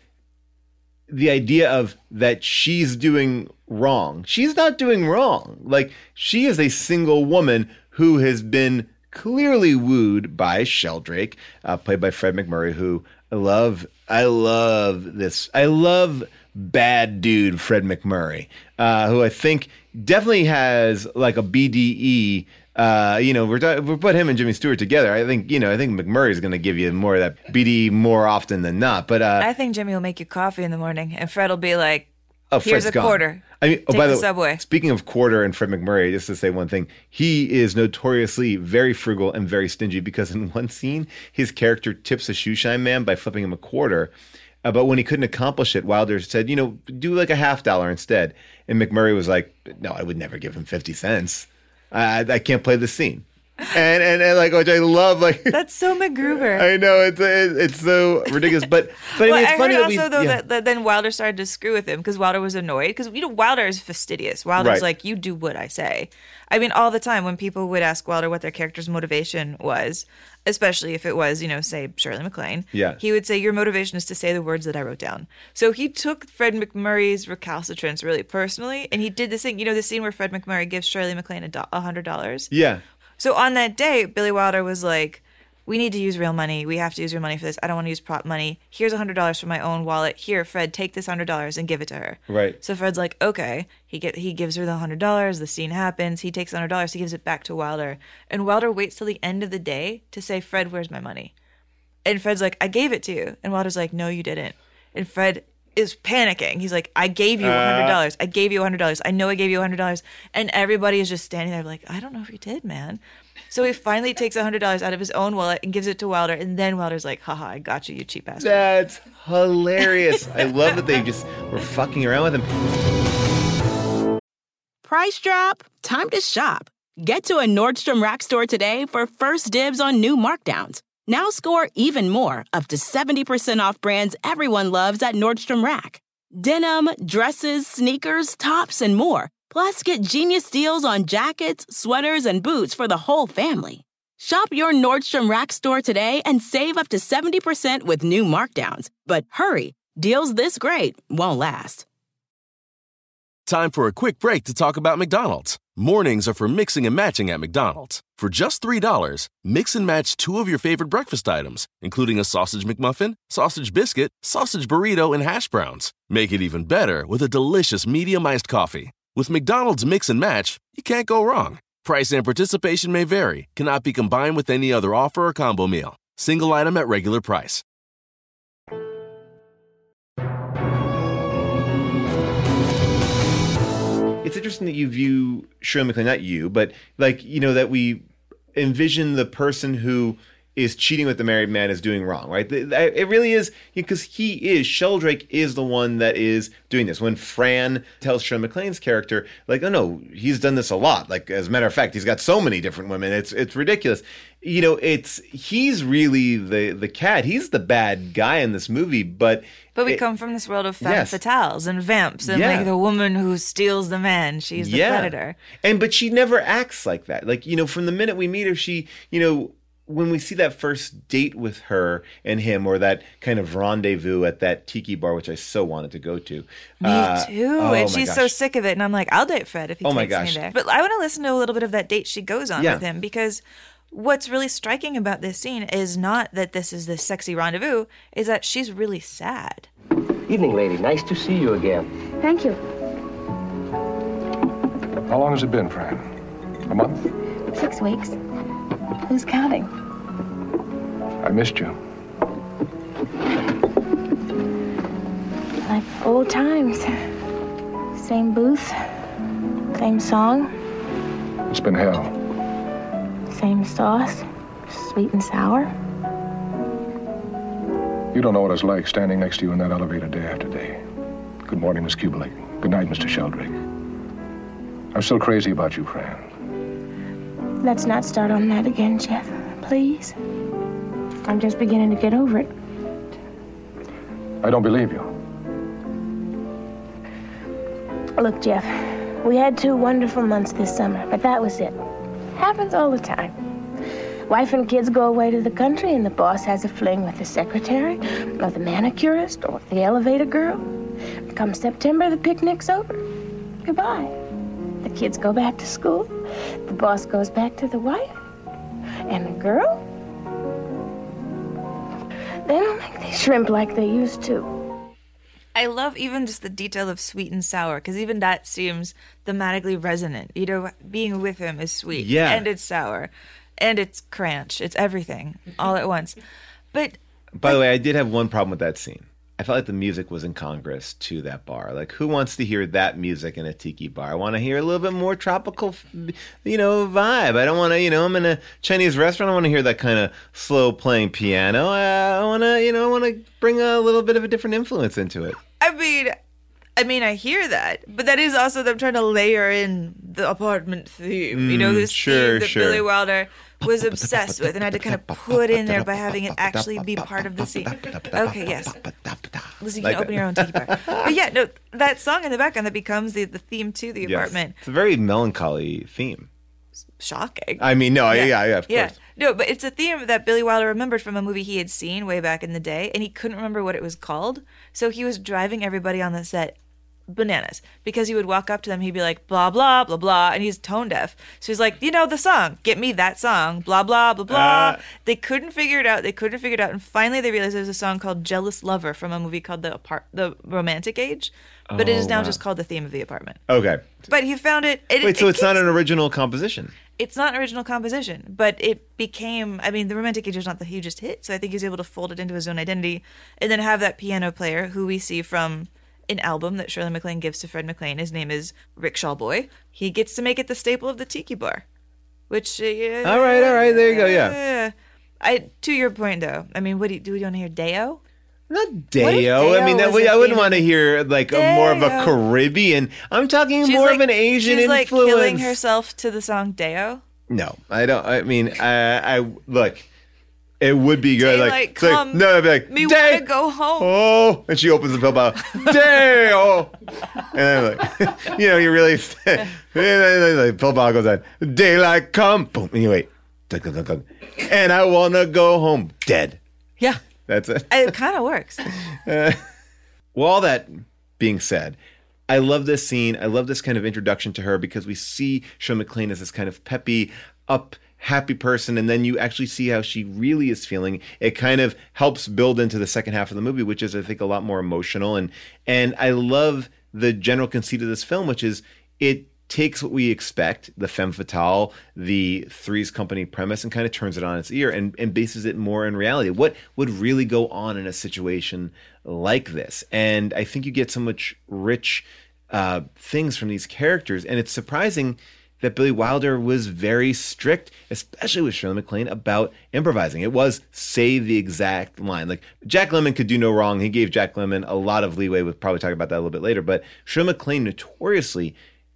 the idea of that she's doing wrong. She's not doing wrong. Like, she is a single woman who has been clearly wooed by Sheldrake, uh, played by Fred MacMurray, who I love. I love this. I love bad dude Fred MacMurray, uh, who I think definitely has like a B D E. Uh, you know, we're we put him and Jimmy Stewart together. I think you know. I think MacMurray is going to give you more of that B D E more often than not. But uh, I think Jimmy will make you coffee in the morning, and Fred will be like, oh, "Here's Fred's a gone. quarter. I mean, oh, Take by the the subway." way, speaking of quarter and Fred MacMurray, just to say one thing, he is notoriously very frugal and very stingy because in one scene, his character tips a shoeshine man by flipping him a quarter. Uh, but when he couldn't accomplish it, Wilder said, you know, do like a half dollar instead. And MacMurray was like, no, I would never give him fifty cents. I, I can't play this scene. And, and and like, which I love, like That's so MacGruber. I know it's it's so ridiculous, but but well, I mean, it's I funny heard that we also though yeah. that, that then Wilder started to screw with him because Wilder was annoyed because you know Wilder is fastidious. Wilder's Right. like, you do what I say. I mean, all the time when people would ask Wilder what their character's motivation was, especially if it was, you know, say Shirley MacLaine, Yeah. he would say, your motivation is to say the words that I wrote down. So he took Fred MacMurray's recalcitrance really personally, and he did this thing, you know, the scene where Fred MacMurray gives Shirley MacLaine a do- one hundred dollars. yeah. So on that day, Billy Wilder was like, we need to use real money. We have to use real money for this. I don't want to use prop money. Here's one hundred dollars from my own wallet. Here, Fred, take this one hundred dollars and give it to her. Right. So Fred's like, okay. He get he gives her the one hundred dollars. The scene happens. He takes the one hundred dollars. He gives it back to Wilder. And Wilder waits till the end of the day to say, Fred, where's my money? And Fred's like, I gave it to you. And Wilder's like, no, you didn't. And Fred is panicking. He's like, I gave you one hundred dollars. I gave you one hundred dollars. I know I gave you one hundred dollars. And everybody is just standing there like, I don't know if you did, man. So he finally takes one hundred dollars out of his own wallet and gives it to Wilder. And then Wilder's like, haha, I got you, you cheap ass. That's hilarious. I love that they just were fucking around with him. Price drop? Time to shop. Get to a Nordstrom Rack store today for first dibs on new markdowns. Now score even more, up to seventy percent off brands everyone loves at Nordstrom Rack. Denim, dresses, sneakers, tops, and more. Plus, get genius deals on jackets, sweaters, and boots for the whole family. Shop your Nordstrom Rack store today and save up to seventy percent with new markdowns. But hurry, deals this great won't last. Time for a quick break to talk about McDonald's. Mornings are for mixing and matching at McDonald's. For just three dollars, mix and match two of your favorite breakfast items, including a sausage McMuffin, sausage biscuit, sausage burrito, and hash browns. Make it even better with a delicious medium iced coffee. With McDonald's Mix and Match, you can't go wrong. Price and participation may vary. Cannot be combined with any other offer or combo meal. Single item at regular price. It's interesting that you view Shirley MacLaine, not you, but like, you know, that we envision the person who is cheating with the married man as doing wrong, right? It really is, because he is, Sheldrake is the one that is doing this. When Fran tells Shirley MacLaine's character, like, oh no, he's done this a lot. Like, as a matter of fact, he's got so many different women. It's it's ridiculous. You know, it's, he's really the, the cat. He's the bad guy in this movie, but... But we it, come from this world of femme yes. fatales and vamps and Yeah. like the woman who steals the man. She's the yeah. predator. And, but she never acts like that. Like, you know, from the minute we meet her, she, you know... when we see that first date with her and him, or that kind of rendezvous at that tiki bar, which I so wanted to go to. Me uh, too. oh and my she's gosh. so sick of it. And I'm like, I'll date Fred if he Oh my takes gosh. me there. But I want to listen to a little bit of that date she goes on Yeah. with him, because what's really striking about this scene is not that this is this sexy rendezvous, is that she's really sad. Evening, lady. Nice to see you again. Thank you. How long has it been, Fran? A month? Six weeks. Who's counting? I missed you. Like old times. Same booth. Same song. It's been hell. Same sauce. Sweet and sour. You don't know what it's like standing next to you in that elevator day after day. Good morning, Miss Kubelik. Good night, Mister Sheldrake. I'm still crazy about you, Fran. Let's not start on that again, Jeff. Please. I'm just beginning to get over it. I don't believe you. Look, Jeff, we had two wonderful months this summer, but that was it. Happens all the time. Wife and kids go away to the country, and the boss has a fling with the secretary, or the manicurist, or the elevator girl. Come September, the picnic's over. Goodbye. The kids go back to school. The boss goes back to the wife. And the girl? They don't make these shrimp like they used to. I love even just the detail of sweet and sour, because even that seems thematically resonant. You know, being with him is sweet. Yeah. And it's sour. And it's cranch. It's everything all at once. But by the way, I did have one problem with that scene. I felt like the music was incongruous to that bar. Like, who wants to hear that music in a tiki bar? I want to hear a little bit more tropical, you know, vibe. I don't want to, you know, I'm in a Chinese restaurant. I want to hear that kind of slow playing piano. I want to, you know, I want to bring a little bit of a different influence into it. I mean, I mean, I hear that, but that is also them trying to layer in the apartment theme. Mm, you know, this sure, theme that sure. Billy Wilder was obsessed with and had to kind of put in there by having it actually be part of the scene. Okay, yes. Listen, you can Like open that. your own tiki bar. But yeah, no, that song in the background that becomes the, the theme to the Yes. apartment. It's a very melancholy theme. Shocking. I mean, no, yeah, yeah, yeah of yeah. course. No, but it's a theme that Billy Wilder remembered from a movie he had seen way back in the day, and he couldn't remember what it was called. So he was driving everybody on the set bananas, because he would walk up to them, he'd be like, blah, blah, blah, blah, and he's tone deaf. So he's like, you know, the song, get me that song, blah, blah, blah, blah. Uh, they couldn't figure it out. They couldn't figure it out. And finally they realized there was a song called Jealous Lover from a movie called The Apart- The Romantic Age, but it Oh, is now wow. just called the theme of the apartment. Okay. But he found it. it Wait, so it it's not keeps- an original composition? It's not an original composition, but it became, I mean, The Romantic Age is not the hugest hit, so I think he was able to fold it into his own identity and then have that piano player who we see from an album that Shirley MacLaine gives to Fred MacLaine. His name is Rickshaw Boy. He gets to make it the staple of the tiki bar, which... Uh, All right, all right, there you go, yeah. I To your point, though, I mean, what do you, do you want to hear Deo? Not Deo. I mean, that, was I a wouldn't theme? want to hear like a, more of a Deo. Caribbean. I'm talking She's more like- of an Asian she's like influence. killing herself to the song Deo. No, I don't. I mean, I, I look. It would be good. Daylight like, it's like come, no, I'd be like, me Day- wanna go home. Oh, and she opens the pill bottle. Deo. And I'm like, you know, you really. And then the pill bottle goes on. Daylight come. Boom. And you wait. Dun, dun, dun, dun. And I wanna go home dead. Yeah. That's it. It kind of works. Uh, well, all that being said, I love this scene. I love this kind of introduction to her because we see Shirley MacLaine as this kind of peppy, up, happy person, and then you actually see how she really is feeling. It kind of helps build into the second half of the movie, which is, I think, a lot more emotional. And and I love the general conceit of this film, which is it takes what we expect, the femme fatale, the Three's Company premise, and kind of turns it on its ear and, and bases it more in reality. What would really go on in a situation like this? And I think you get so much rich uh, things from these characters. And it's surprising that Billy Wilder was very strict, especially with Shirley MacLaine, about improvising. It was say the exact line. Like, Jack Lemmon could do no wrong. He gave Jack Lemmon a lot of leeway. We'll probably talk about that a little bit later. But Shirley MacLaine notoriously,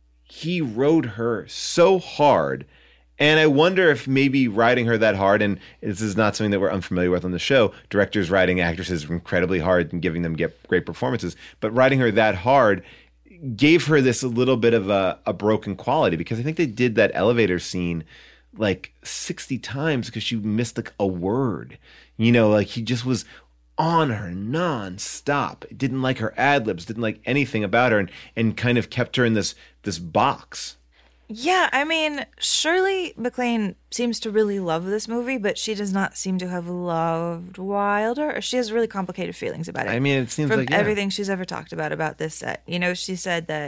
he rode her so hard. And I wonder if maybe riding her that hard, and this is not something that we're unfamiliar with on the show, directors riding actresses incredibly hard and giving them get great performances, but riding her that hard gave her this a little bit of a, a broken quality, because I think they did that elevator scene like sixty times because she missed like a word. You know, like he just was on her non-stop. Didn't like her ad-libs, didn't like anything about her, and, and kind of kept her in this this box. Yeah, I mean, Shirley MacLaine seems to really love this movie, but she does not seem to have loved Wilder. Or she has really complicated feelings about it. I mean, it seems from like, yeah. everything she's ever talked about about this set. You know, she said that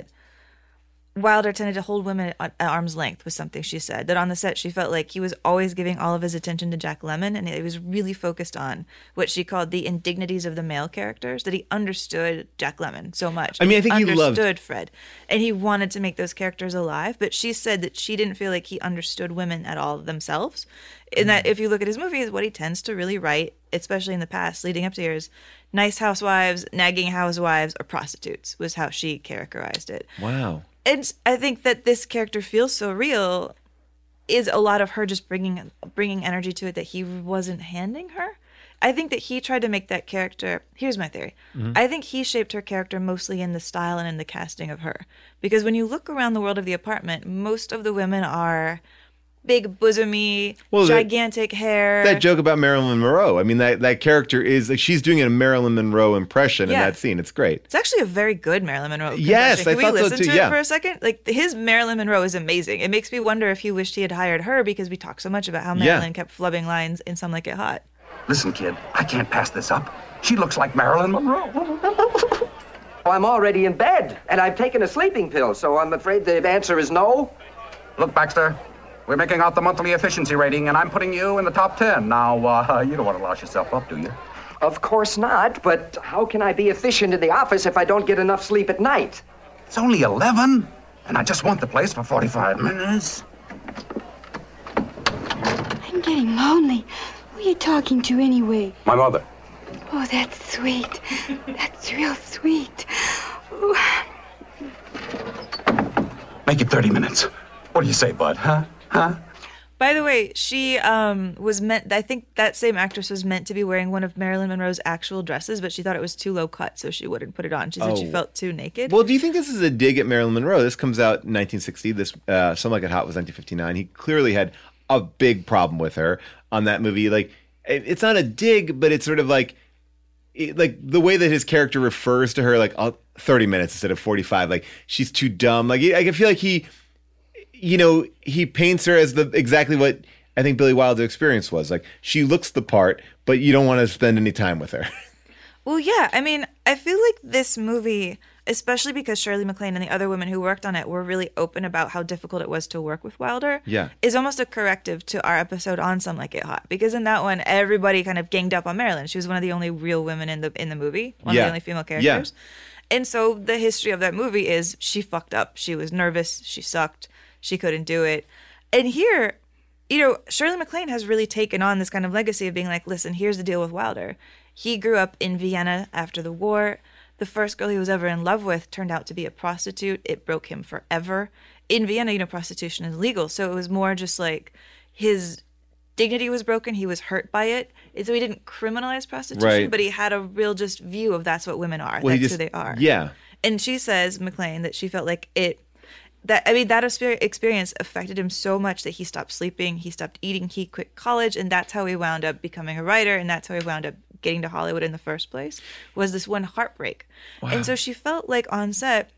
Wilder tended to hold women at arm's length, was something she said. That on the set, she felt like he was always giving all of his attention to Jack Lemmon, and he was really focused on what she called the indignities of the male characters, that he understood Jack Lemmon so much. I mean, I think he loved- understood Fred, and he wanted to make those characters alive, but she said that she didn't feel like he understood women at all themselves. And that if you look at his movies, what he tends to really write, especially in the past, leading up to years, nice housewives, nagging housewives, or prostitutes, was how she characterized it. Wow. And I think that this character feels so real is a lot of her just bringing bringing energy to it that he wasn't handing her. I think that he tried to make that character. Here's my theory. Mhm. I think he shaped her character mostly in the style and in the casting of her. Because when you look around the world of The Apartment, most of the women are big bosomy, Well, that- gigantic hair. That joke about Marilyn Monroe. I mean, that, that character is like she's doing a Marilyn Monroe impression Yeah. in that scene. It's great. It's actually a very good Marilyn Monroe impression. Yes, Can I we thought so listen too, to yeah. it for a second? Like his Marilyn Monroe is amazing. It makes me wonder if he wished he had hired her because we talk so much about how Yeah. Marilyn kept flubbing lines in Some Like It Hot. Listen, kid, I can't pass this up. She looks like Marilyn Monroe. I'm already in bed, and I've taken a sleeping pill, so I'm afraid the answer is no. Look, Baxter, we're making out the monthly efficiency rating, and I'm putting you in the top ten. Now, uh, you don't want to louse yourself up, do you? Of course not, but how can I be efficient in the office if I don't get enough sleep at night? It's only eleven, and I just want the place for forty-five minutes. I'm getting lonely. Who are you talking to anyway? My mother. Oh, that's sweet. That's real sweet. Ooh. Make it thirty minutes. What do you say, bud, huh? Huh? By the way, she um, was meant, I think that same actress was meant to be wearing one of Marilyn Monroe's actual dresses, but she thought it was too low cut, so she wouldn't put it on. She said she Oh. felt too naked. Well, do you think this is a dig at Marilyn Monroe? This comes out in nineteen sixty. This uh, Some Like It Hot was nineteen fifty-nine. He clearly had a big problem with her on that movie. Like, it- it's not a dig, but it's sort of like, it- like the way that his character refers to her, like uh, thirty minutes instead of forty-five. Like, she's too dumb. Like, I feel like he, you know, he paints her as the exactly what I think Billy Wilder's experience was. Like, she looks the part, but you don't want to spend any time with her. Well, yeah. I mean, I feel like this movie, especially because Shirley MacLaine and the other women who worked on it were really open about how difficult it was to work with Wilder, Yeah. is almost a corrective to our episode on Some Like It Hot. Because in that one, everybody kind of ganged up on Marilyn. She was one of the only real women in the in the movie, one Yeah. of the only female Yeah. characters. And so the history of that movie is she fucked up. She was nervous. She sucked. She couldn't do it. And here, you know, Shirley MacLaine has really taken on this kind of legacy of being like, listen, here's the deal with Wilder. He grew up in Vienna after the war. The first girl he was ever in love with turned out to be a prostitute. It broke him forever. In Vienna, you know, prostitution is legal. So it was more just like his dignity was broken. He was hurt by it. And so he didn't criminalize prostitution, Right. but he had a real just view of that's what women are. Well, he that's just- who they are. yeah. And she says, MacLaine, that she felt like it, that, I mean, that exper- experience affected him so much that he stopped sleeping, he stopped eating, he quit college, and that's how he wound up becoming a writer, and that's how he wound up getting to Hollywood in the first place, was this one heartbreak. Wow. And so she felt like on set,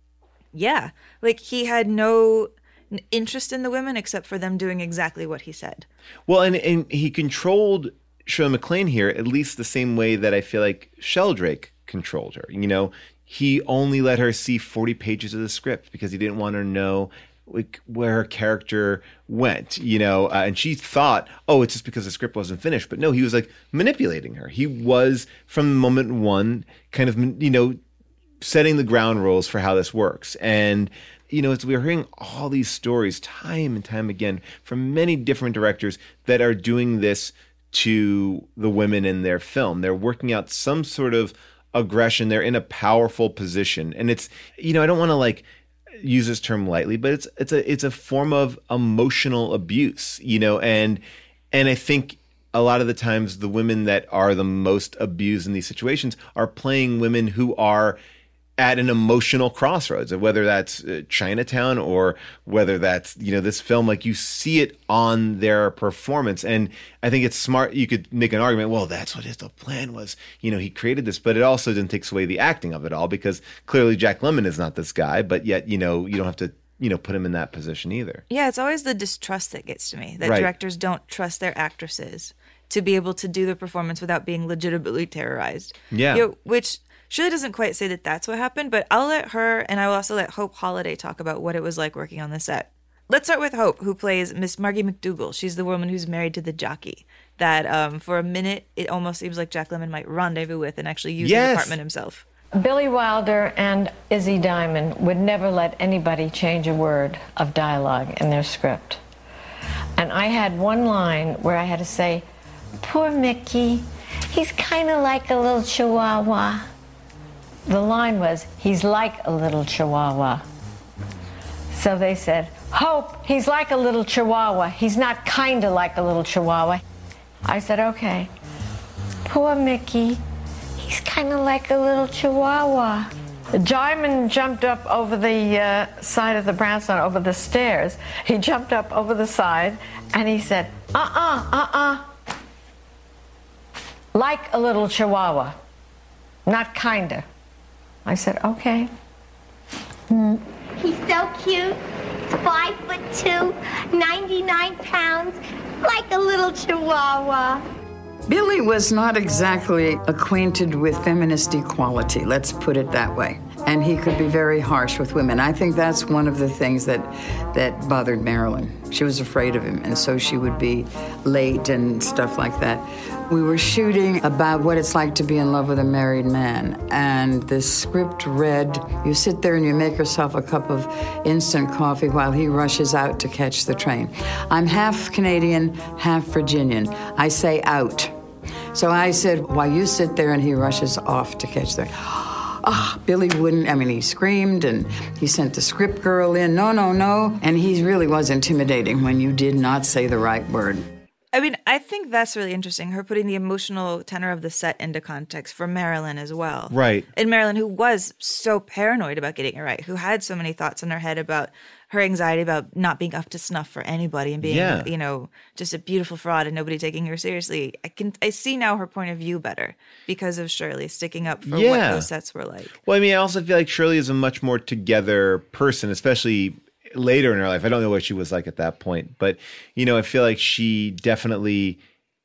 yeah, like he had no n- interest in the women except for them doing exactly what he said. Well, and, and he controlled Shirley MacLaine here at least the same way that I feel like Sheldrake controlled her. You know, he only let her see forty pages of the script because he didn't want her to know like where her character went, you know, uh, and she thought, oh, it's just because the script wasn't finished. But no, he was like manipulating her. He was from moment one kind of, you know, setting the ground rules for how this works. And, you know, as we're hearing all these stories time and time again from many different directors that are doing this to the women in their film, they're working out some sort of aggression. They're in a powerful position. And it's, you know, I don't want to like use this term lightly, but it's, it's a, it's a form of emotional abuse, you know, and, and I think a lot of the times the women that are the most abused in these situations are playing women who are at an emotional crossroads, whether that's uh, Chinatown or whether that's, you know, this film. Like, you see it on their performance. And I think it's smart. You could make an argument, well, that's what his the plan was. You know, he created this, but it also then takes away the acting of it all, because clearly Jack Lemmon is not this guy, but yet, you know, you don't have to, you know, put him in that position either. Yeah, it's always the distrust that gets to me, that Right. directors don't trust their actresses to be able to do the performance without being legitimately terrorized. Yeah. You know, which Shirley doesn't quite say that that's what happened, but I'll let her, and I will also let Hope Holiday talk about what it was like working on the set. Let's start with Hope, who plays Miss Margie McDougal. She's the woman who's married to the jockey that um, for a minute, it almost seems like Jack Lemmon might rendezvous with and actually use Yes. the apartment himself. Billy Wilder and Izzy Diamond would never let anybody change a word of dialogue in their script. And I had one line where I had to say, "Poor Mickey, he's kind of like a little chihuahua." The line was, "He's like a little chihuahua." So they said, Hope, he's like a little chihuahua. He's not kind of like a little chihuahua. I said, okay. Poor Mickey. He's kind of like a little chihuahua. Diamond jumped up over the uh, side of the brownstone, over the stairs. He jumped up over the side, and he said, uh-uh, uh-uh. Like a little chihuahua. Not kinda. I said, okay. Mm. He's so cute. Five foot two, ninety-nine pounds, like a little chihuahua. Billy was not exactly acquainted with feminist equality, let's put it that way. And he could be very harsh with women. I think that's one of the things that that bothered Marilyn. She was afraid of him, and so she would be late and stuff like that. We were shooting about what it's like to be in love with a married man, and the script read, you sit there and you make yourself a cup of instant coffee while he rushes out to catch the train. I'm half Canadian, half Virginian. I say out. So I said, while you sit there and he rushes off to catch the... Ah, Billy wouldn't, I mean, he screamed and he sent the script girl in, no, no, no. And he really was intimidating when you did not say the right word. I mean, I think that's really interesting, her putting the emotional tenor of the set into context for Marilyn as well. Right. And Marilyn, who was so paranoid about getting it right, who had so many thoughts in her head about her anxiety about not being up to snuff for anybody and being, yeah. you know, just a beautiful fraud and nobody taking her seriously. I can I see now her point of view better because of Shirley sticking up for yeah. what those sets were like. Well, I mean, I also feel like Shirley is a much more together person, especially later in her life. I don't know what she was like at that point, but, you know, I feel like she definitely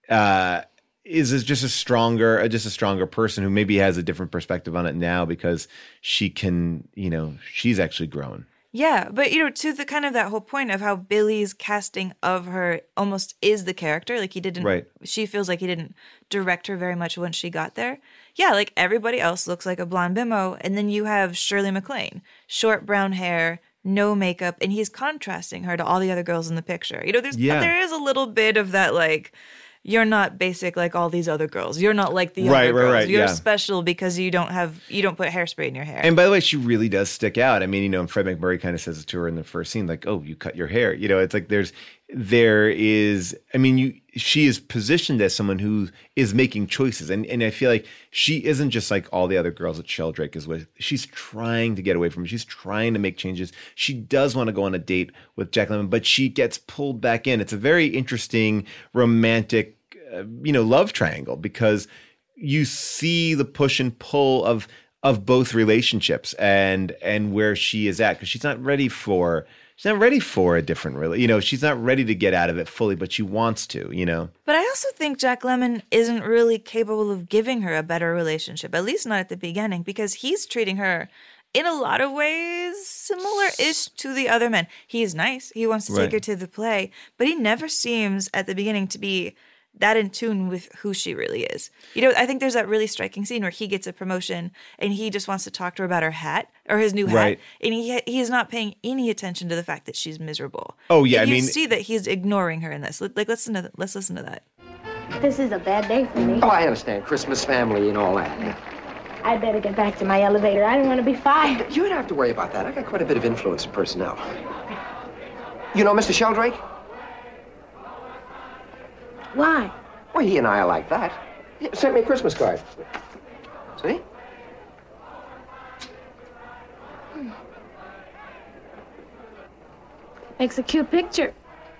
uh, is, is just a stronger, just a stronger person who maybe has a different perspective on it now because she can, you know, she's actually grown. Yeah, but, you know, to the kind of that whole point of how Billy's casting of her almost is the character. Like he didn't, right. She feels like he didn't direct her very much once she got there. Yeah, like everybody else looks like a blonde bimbo. And then you have Shirley MacLaine, short brown hair, no makeup, and he's contrasting her to all the other girls in the picture. You know, there's yeah. there is a little bit of that, like, you're not basic like all these other girls. You're not like the right, other right, girls. right, You're yeah. special because you don't have you don't put hairspray in your hair. And by the way, she really does stick out. I mean, you know, Fred MacMurray kind of says it to her in the first scene, like, "Oh, you cut your hair." You know, it's like there's there is. I mean, you she is positioned as someone who is making choices, and and I feel like she isn't just like all the other girls that Sheldrake is with. She's trying to get away from. She's trying to make changes. She does want to go on a date with Jack Lemmon, but she gets pulled back in. It's a very interesting romantic, uh, you know, love triangle because you see the push and pull of of both relationships and and where she is at because she's not ready for. She's not ready for a different, really, you know, she's not ready to get out of it fully, but she wants to, you know. But I also think Jack Lemmon isn't really capable of giving her a better relationship, at least not at the beginning, because he's treating her in a lot of ways similar-ish to the other men. He is nice. He wants to Right. take her to the play, but he never seems at the beginning to be that in tune with who she really is. You know, I think there's that really striking scene where he gets a promotion and he just wants to talk to her about her hat or his new hat. Right. And he he is not paying any attention to the fact that she's miserable. Oh, yeah, And I you mean- see that he's ignoring her in this. Like, listen to, let's listen to that. This is a bad day for me. Oh, I understand. Christmas, family, and all that. I'd better get back to my elevator. I don't want to be fired. You don't have to worry about that. I got quite a bit of influence in personnel. You know Mister Sheldrake? Why? Well, he and I are like that. He sent me a Christmas card. See? Makes a cute picture.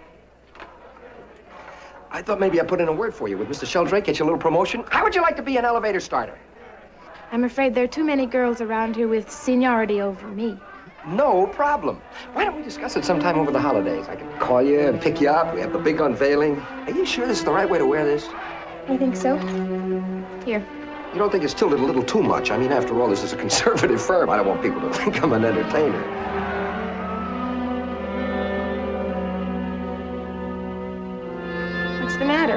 I thought maybe I'd put in a word for you. Would Mister Sheldrake get you a little promotion? How would you like to be an elevator starter? I'm afraid there are too many girls around here with seniority over me. No problem. Why don't we discuss it sometime over the holidays? I can call you and pick you up. We have the big unveiling. Are you sure this is the right way to wear this? You think so? Here. You don't think it's tilted a little too much? I mean, after all, this is a conservative firm. I don't want people to think I'm an entertainer. What's the matter?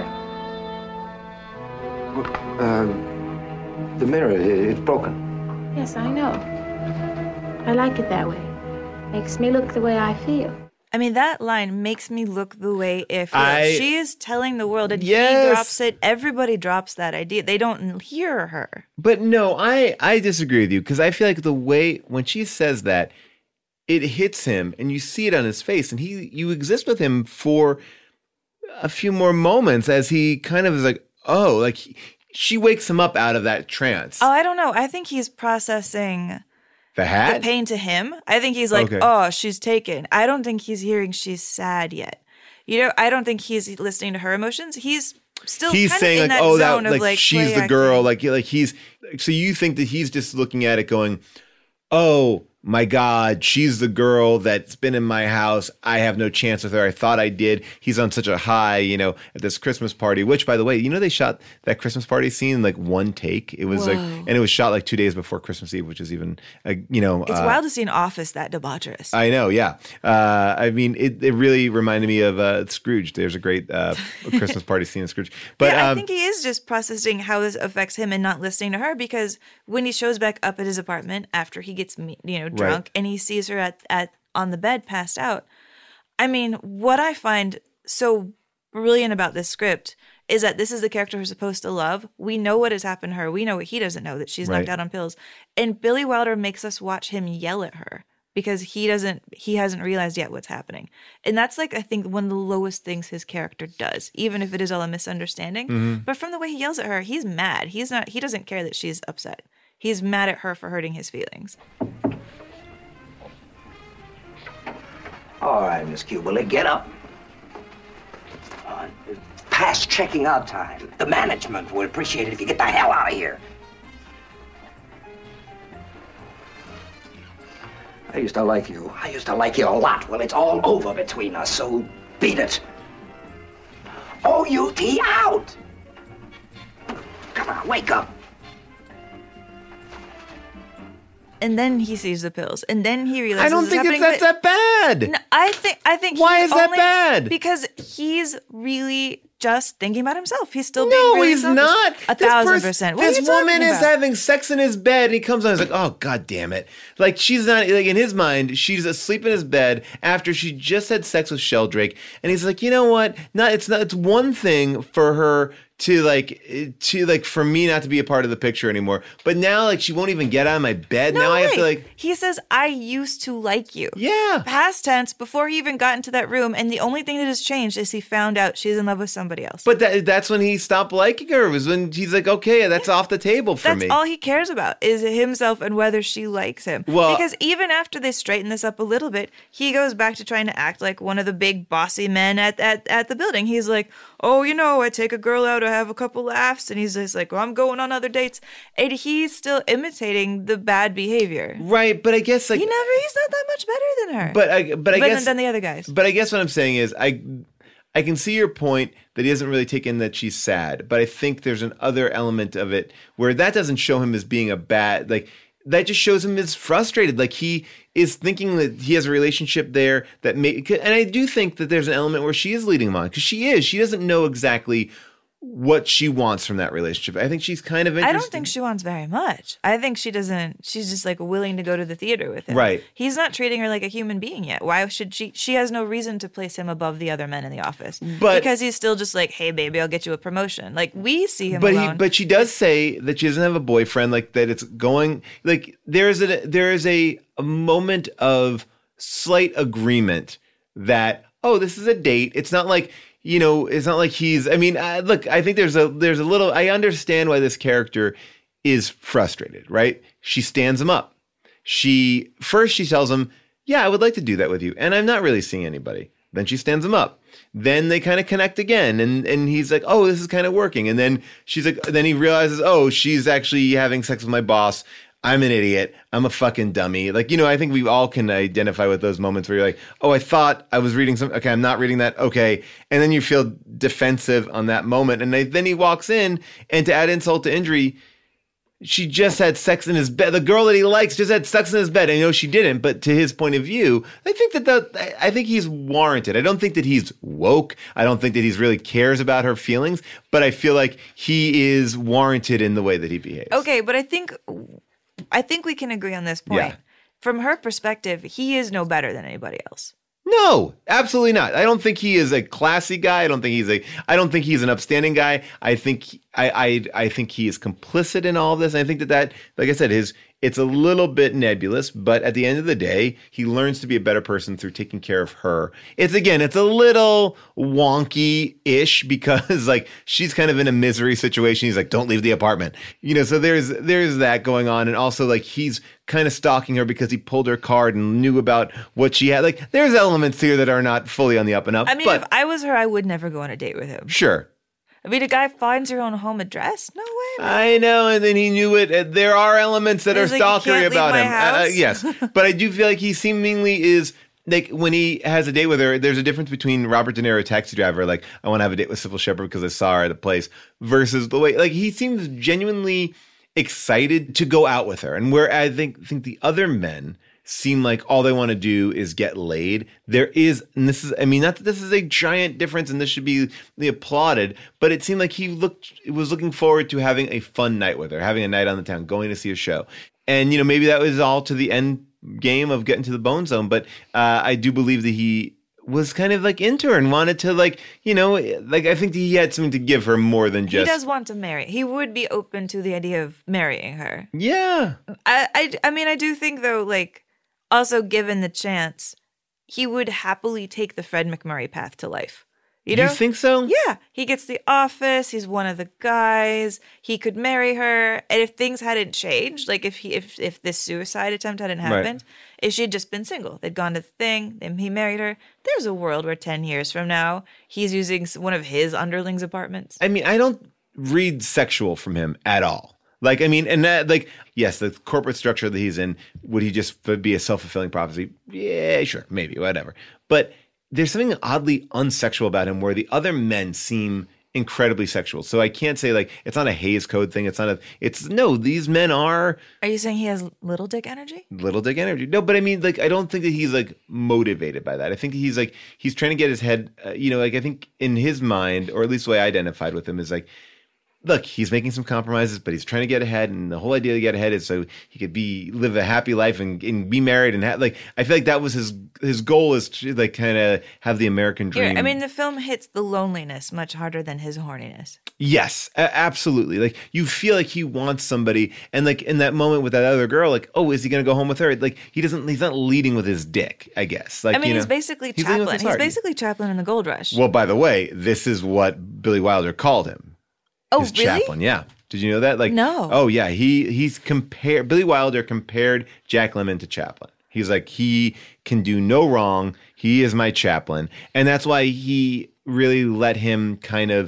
Uh, the mirror, it's broken. Yes, I know. I like it that way. Makes me look the way I feel. I mean, that line makes me look the way if I- she is telling the world and Yes. he drops it, everybody drops that idea. They don't hear her. But no, I, I disagree with you because I feel like the way when she says that, it hits him and you see it on his face, and he you exist with him for a few more moments as he kind of is like, oh, like he, she wakes him up out of that trance. Oh, I don't know. I think he's processing the hat? The pain to him. I think he's like, Okay. oh, she's taken. I don't think he's hearing she's sad yet. You know, I don't think he's listening to her emotions. He's still He's kind saying of in like, that oh, zone that of like, like she's play the girl. Like, like he's, so you think that he's just looking at it going, oh, my God, she's the girl that's been in my house. I have no chance with her. I thought I did. He's on such a high, you know, at this Christmas party, which, by the way, you know, they shot that Christmas party scene in like one take. It was Whoa. like, and it was shot like two days before Christmas Eve, which is even, uh, you know. It's uh, wild to see an office that debaucherous. I know, yeah. Uh, I mean, it, it really reminded me of uh, Scrooge. There's a great uh, Christmas party scene in Scrooge. But yeah, I um, think he is just processing how this affects him and not listening to her, because when he shows back up at his apartment after he gets, me- you know, drunk, Right. and he sees her at, at on the bed passed out. I mean, what I find so brilliant about this script is that this is the character we're supposed to love. We know what has happened to her. We know what he doesn't know, that she's Right. knocked out on pills. And Billy Wilder makes us watch him yell at her because he doesn't, he hasn't realized yet what's happening. And that's like, I think, one of the lowest things his character does, even if it is all a misunderstanding. Mhm. But from the way he yells at her, he's mad. He's not, he doesn't care that she's upset. He's mad at her for hurting his feelings. All right, Miss Kubelik, get up. Uh, past checking out time. The management would appreciate it if you get the hell out of here. I used to like you. I used to like you a lot. Well, it's all over between us, so beat it. O U T out! Come on, wake up. And then he sees the pills, and then he realizes I don't it's think happening, it's, that's but- that bad. No, I think I think Why he's is that only- bad? Because he's really just thinking about himself. He's still No, being really he's selfish. not. A This thousand pers- percent. What are This you talking woman is about? having sex in his bed, and he comes on. He's like, "Oh, God damn it!" Like she's not like in his mind. She's asleep in his bed after she just had sex with Sheldrake, and he's like, "You know what? Not it's not. It's one thing for her." To like, to like, for me not to be a part of the picture anymore. But now, like, she won't even get out of my bed. No now I have way. to like. He says, I used to like you. Yeah. Past tense, before he even got into that room, and the only thing that has changed is he found out she's in love with somebody else. But that, that's when he stopped liking her. Was when he's like, okay, that's off the table for That's me. all he cares about is himself and whether she likes him. Well- because even after they straighten this up a little bit, he goes back to trying to act like one of the big bossy men at, at, at the building. He's like, oh, you know, I take a girl out, I have a couple laughs, and he's just like, well, I'm going on other dates. And he's still imitating the bad behavior. Right, but I guess like he never, he's not that much better than her. But I, but I Better guess than the other guys. But I guess what I'm saying is I, I can see your point that he doesn't really take in that she's sad. But I think there's an other element of it where that doesn't show him as being a bad like. That just shows him as frustrated. Like he is thinking that he has a relationship there that may, and I do think that there's an element where she is leading him on because she is. She doesn't know exactly what she wants from that relationship. I think she's kind of interested. I don't think she wants very much. I think she doesn't, she's just like willing to go to the theater with him. Right. He's not treating her like a human being yet. Why should she? She has no reason to place him above the other men in the office. But- because he's still just like, hey, baby, I'll get you a promotion. Like we see him but alone. he but she does say that she doesn't have a boyfriend, like that it's going like there's a there is a, a moment of slight agreement that oh this is a date. It's not like you know it's not like he's I mean uh, look I think there's a there's a little I understand why this character is frustrated, right? She stands him up. She first she tells him, yeah, I would like to do that with you, and I'm not really seeing anybody. Then she stands him up. Then they kind of connect again, and and he's like, oh, this is kind of working. And then she's like, then he realizes, oh, she's actually having sex with my boss. I'm an idiot. I'm a fucking dummy. Like, you know, I think we all can identify with those moments where you're like, oh, I thought I was reading something. Okay, I'm not reading that. Okay. And then you feel defensive on that moment. And they, then he walks in, and to add insult to injury, she just had sex in his bed. The girl that he likes just had sex in his bed. I know she didn't, but to his point of view, I think that the, I think he's warranted. I don't think that he's woke. I don't think that he's really cares about her feelings, but I feel like he is warranted in the way that he behaves. okay, but I think I think we can agree on this point. Yeah. From her perspective, he is no better than anybody else. No, absolutely not. I don't think he is a classy guy. I don't think he's a. I don't think he's an upstanding guy. I think I. I, I think he is complicit in all of this. And I think that that, like I said, his It's a little bit nebulous, but at the end of the day, he learns to be a better person through taking care of her. It's, again, it's a little wonky-ish because, like, she's kind of in a misery situation. He's like, don't leave the apartment. You know, so there's there's that going on. And also, like, he's kind of stalking her because he pulled her card and knew about what she had. Like, there's elements here that are not fully on the up and up. I mean, but if I was her, I would never go on a date with him. Sure. I mean, a guy finds your own home address? No way. I know, and then he knew it. Uh, There are elements that He's are like, "You stalkery can't leave about my him. Uh, house." yes, but I do feel like he seemingly is, like, when he has a date with her, there's a difference between Robert De Niro, Taxi Driver, like, I want to have a date with Sybil Shepherd because I saw her at a place, versus the way, like, he seems genuinely excited to go out with her. And where I think think the other men seem like all they want to do is get laid. There is, and this is, I mean, not that this is a giant difference and this should be applauded, but it seemed like he looked, was looking forward to having a fun night with her, having a night on the town, going to see a show. And, you know, maybe that was all to the end game of getting to the bone zone, but uh, I do believe that he was kind of like into her and wanted to, like, you know, like, I think that he had something to give her more than just. He does want to marry. He would be open to the idea of marrying her. Yeah. I, I, I mean, I do think, though, like, also given the chance, he would happily take the Fred McMurray path to life. You know? You think so? Yeah. He gets the office. He's one of the guys. He could marry her. And if things hadn't changed, like if he if if this suicide attempt hadn't happened, right. if she'd just been single, they'd gone to the thing, then he married her, there's a world where ten years from now, he's using one of his underlings' apartments. I mean, I don't read sexual from him at all. Like, I mean, and that, like, yes, the corporate structure that he's in, would he just be a self-fulfilling prophecy? Yeah, sure, maybe, whatever. But there's something oddly unsexual about him where the other men seem incredibly sexual. So I can't say, like, it's not a Hays Code thing. It's not a, it's, no, these men are. Are you saying he has little dick energy? Little dick energy. No, but I mean, like, I don't think that he's, like, motivated by that. I think he's, like, he's trying to get his head, uh, you know, like, I think in his mind, or at least the way I identified with him is, like, look, he's making some compromises, but he's trying to get ahead, and the whole idea to get ahead is so he could be live a happy life and, and be married and ha- like I feel like that was his his goal is to, like, kind of have the American dream. Yeah, I mean, the film hits the loneliness much harder than his horniness. Yes, a- absolutely. Like, you feel like he wants somebody, and, like, in that moment with that other girl, like, oh, is he going to go home with her? Like, he doesn't. He's not leading with his dick, I guess. Like, I mean, you know, he's basically he's leading with Chaplin. his He's heart. basically Chaplin in the Gold Rush. Well, by the way, this is what Billy Wilder called him. Oh, his really? Chaplin, yeah. Did you know that? Like, No. Oh, yeah. He he's compared. Billy Wilder compared Jack Lemmon to Chaplin. He's like, he can do no wrong. He is my Chaplin, and that's why he really let him kind of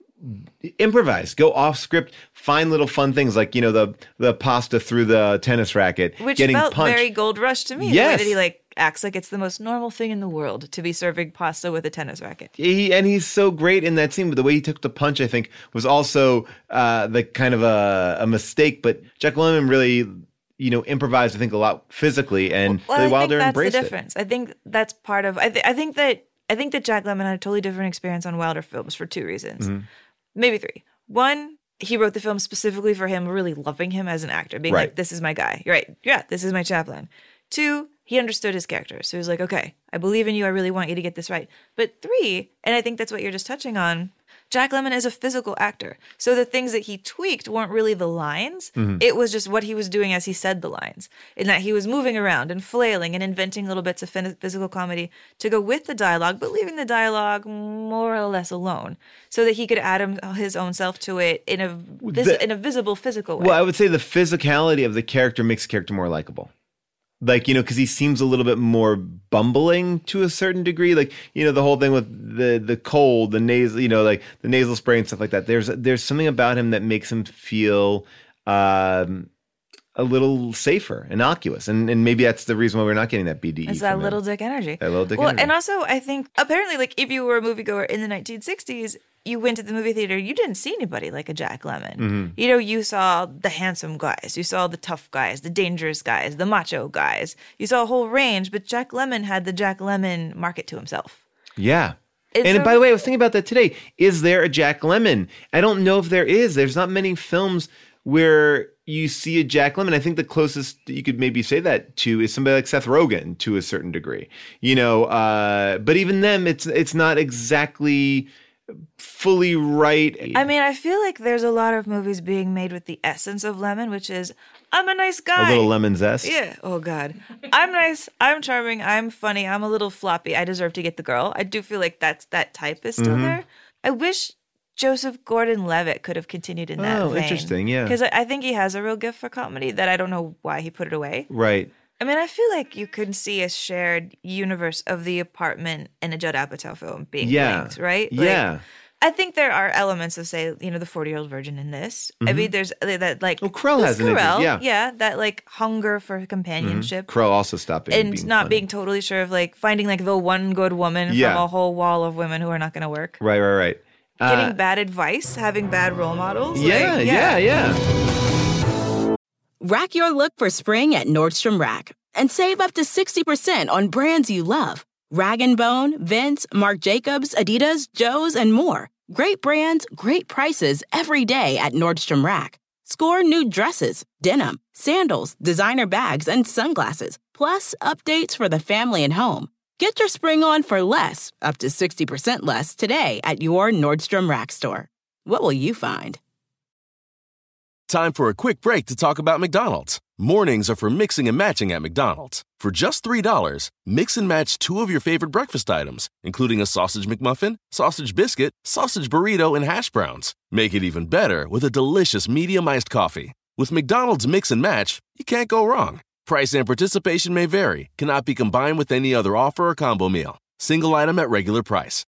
improvise, go off script, find little fun things like, you know, the the pasta through the tennis racket, Which getting felt punched. very Gold Rush to me. Yes. The way that he, like, acts like it's the most normal thing in the world to be serving pasta with a tennis racket. He, and he's so great in that scene, but the way he took the punch, I think, was also uh, the kind of a, a mistake. But Jack Lemmon really, you know, improvised, I think, a lot physically, and Well, Billy I Wilder think that's embraced the it. difference. I think that's part of. I, th- I think that I think that Jack Lemmon had a totally different experience on Wilder films for two reasons, Mhm. maybe three. One, he wrote the film specifically for him, really loving him as an actor, being Right. like, "This is my guy." You're right. Yeah, this is my Chaplin. Two, he understood his character, so he was like, "Okay, I believe in you. I really want you to get this right." But three, and I think that's what you're just touching on, Jack Lemmon is a physical actor. So the things that he tweaked weren't really the lines. Mhm. It was just what he was doing as he said the lines. In that he was moving around and flailing and inventing little bits of fin- physical comedy to go with the dialogue, but leaving the dialogue more or less alone so that he could add him, his own self to it in a, vis- The- in a visible, physical way. Well, I would say the physicality of the character makes the character more likable. Like, you know, because he seems a little bit more bumbling to a certain degree. Like, you know, the whole thing with the the cold, the nasal, you know, like the nasal spray and stuff like that. There's there's something about him that makes him feel um, a little safer, innocuous, and and maybe that's the reason why we're not getting that B D E. It's that from him. little dick energy. That little dick well, energy. and also I think apparently, like, if you were a moviegoer in the nineteen sixties, you went to the movie theater, you didn't see anybody like a Jack Lemmon. Mhm. You know, you saw the handsome guys, you saw the tough guys, the dangerous guys, the macho guys. You saw a whole range, but Jack Lemmon had the Jack Lemmon market to himself. Yeah. It's and a- by the way, I was thinking about that today. Is there a Jack Lemmon? I don't know if there is. There's not many films where you see a Jack Lemmon. I think the closest that you could maybe say that to is somebody like Seth Rogen to a certain degree. You know, uh, but even them, it's it's not exactly fully right. I mean, I feel like there's a lot of movies being made with the essence of Lemmon, which is I'm a nice guy. A little lemon zest. Yeah. Oh, God. I'm nice. I'm charming. I'm funny. I'm a little floppy. I deserve to get the girl. I do feel like that's that type is still Mhm. there. I wish Joseph Gordon-Levitt could have continued in that Oh, vein. interesting, yeah. Because I, I think he has a real gift for comedy that I don't know why he put it away. Right. I mean, I feel like you could see a shared universe of The Apartment and a Judd Apatow film being Yeah. linked, right? Like, Yeah. I think there are elements of, say, you know, the forty-year-old virgin in this. I Mhm. mean, there's uh, that, like... Oh, Krell has an interest, yeah. Yeah, that, like, hunger for companionship. Mhm. Crow also stopped being, And being not funny. being totally sure of, like, finding, like, the one good woman Yeah. from a whole wall of women who are not going to work. Right, right, right. Getting Uh, bad advice, having bad role models. yeah, like, yeah, yeah. Rack your look for spring at Nordstrom Rack and save up to sixty percent on brands you love. Rag and Bone, Vince, Marc Jacobs, Adidas, Joe's, and more. Great brands, great prices every day at Nordstrom Rack. Score new dresses, denim, sandals, designer bags, and sunglasses, plus updates for the family and home. Get your spring on for less, up to sixty percent less, today at your Nordstrom Rack store. What will you find? Time for a quick break to talk about McDonald's. Mornings are for mixing and matching at McDonald's. For just three dollars, mix and match two of your favorite breakfast items, including a sausage McMuffin, sausage biscuit, sausage burrito, and hash browns. Make it even better with a delicious medium iced coffee. With McDonald's Mix and Match, you can't go wrong. Price and participation may vary, cannot be combined with any other offer or combo meal. Single item at regular price.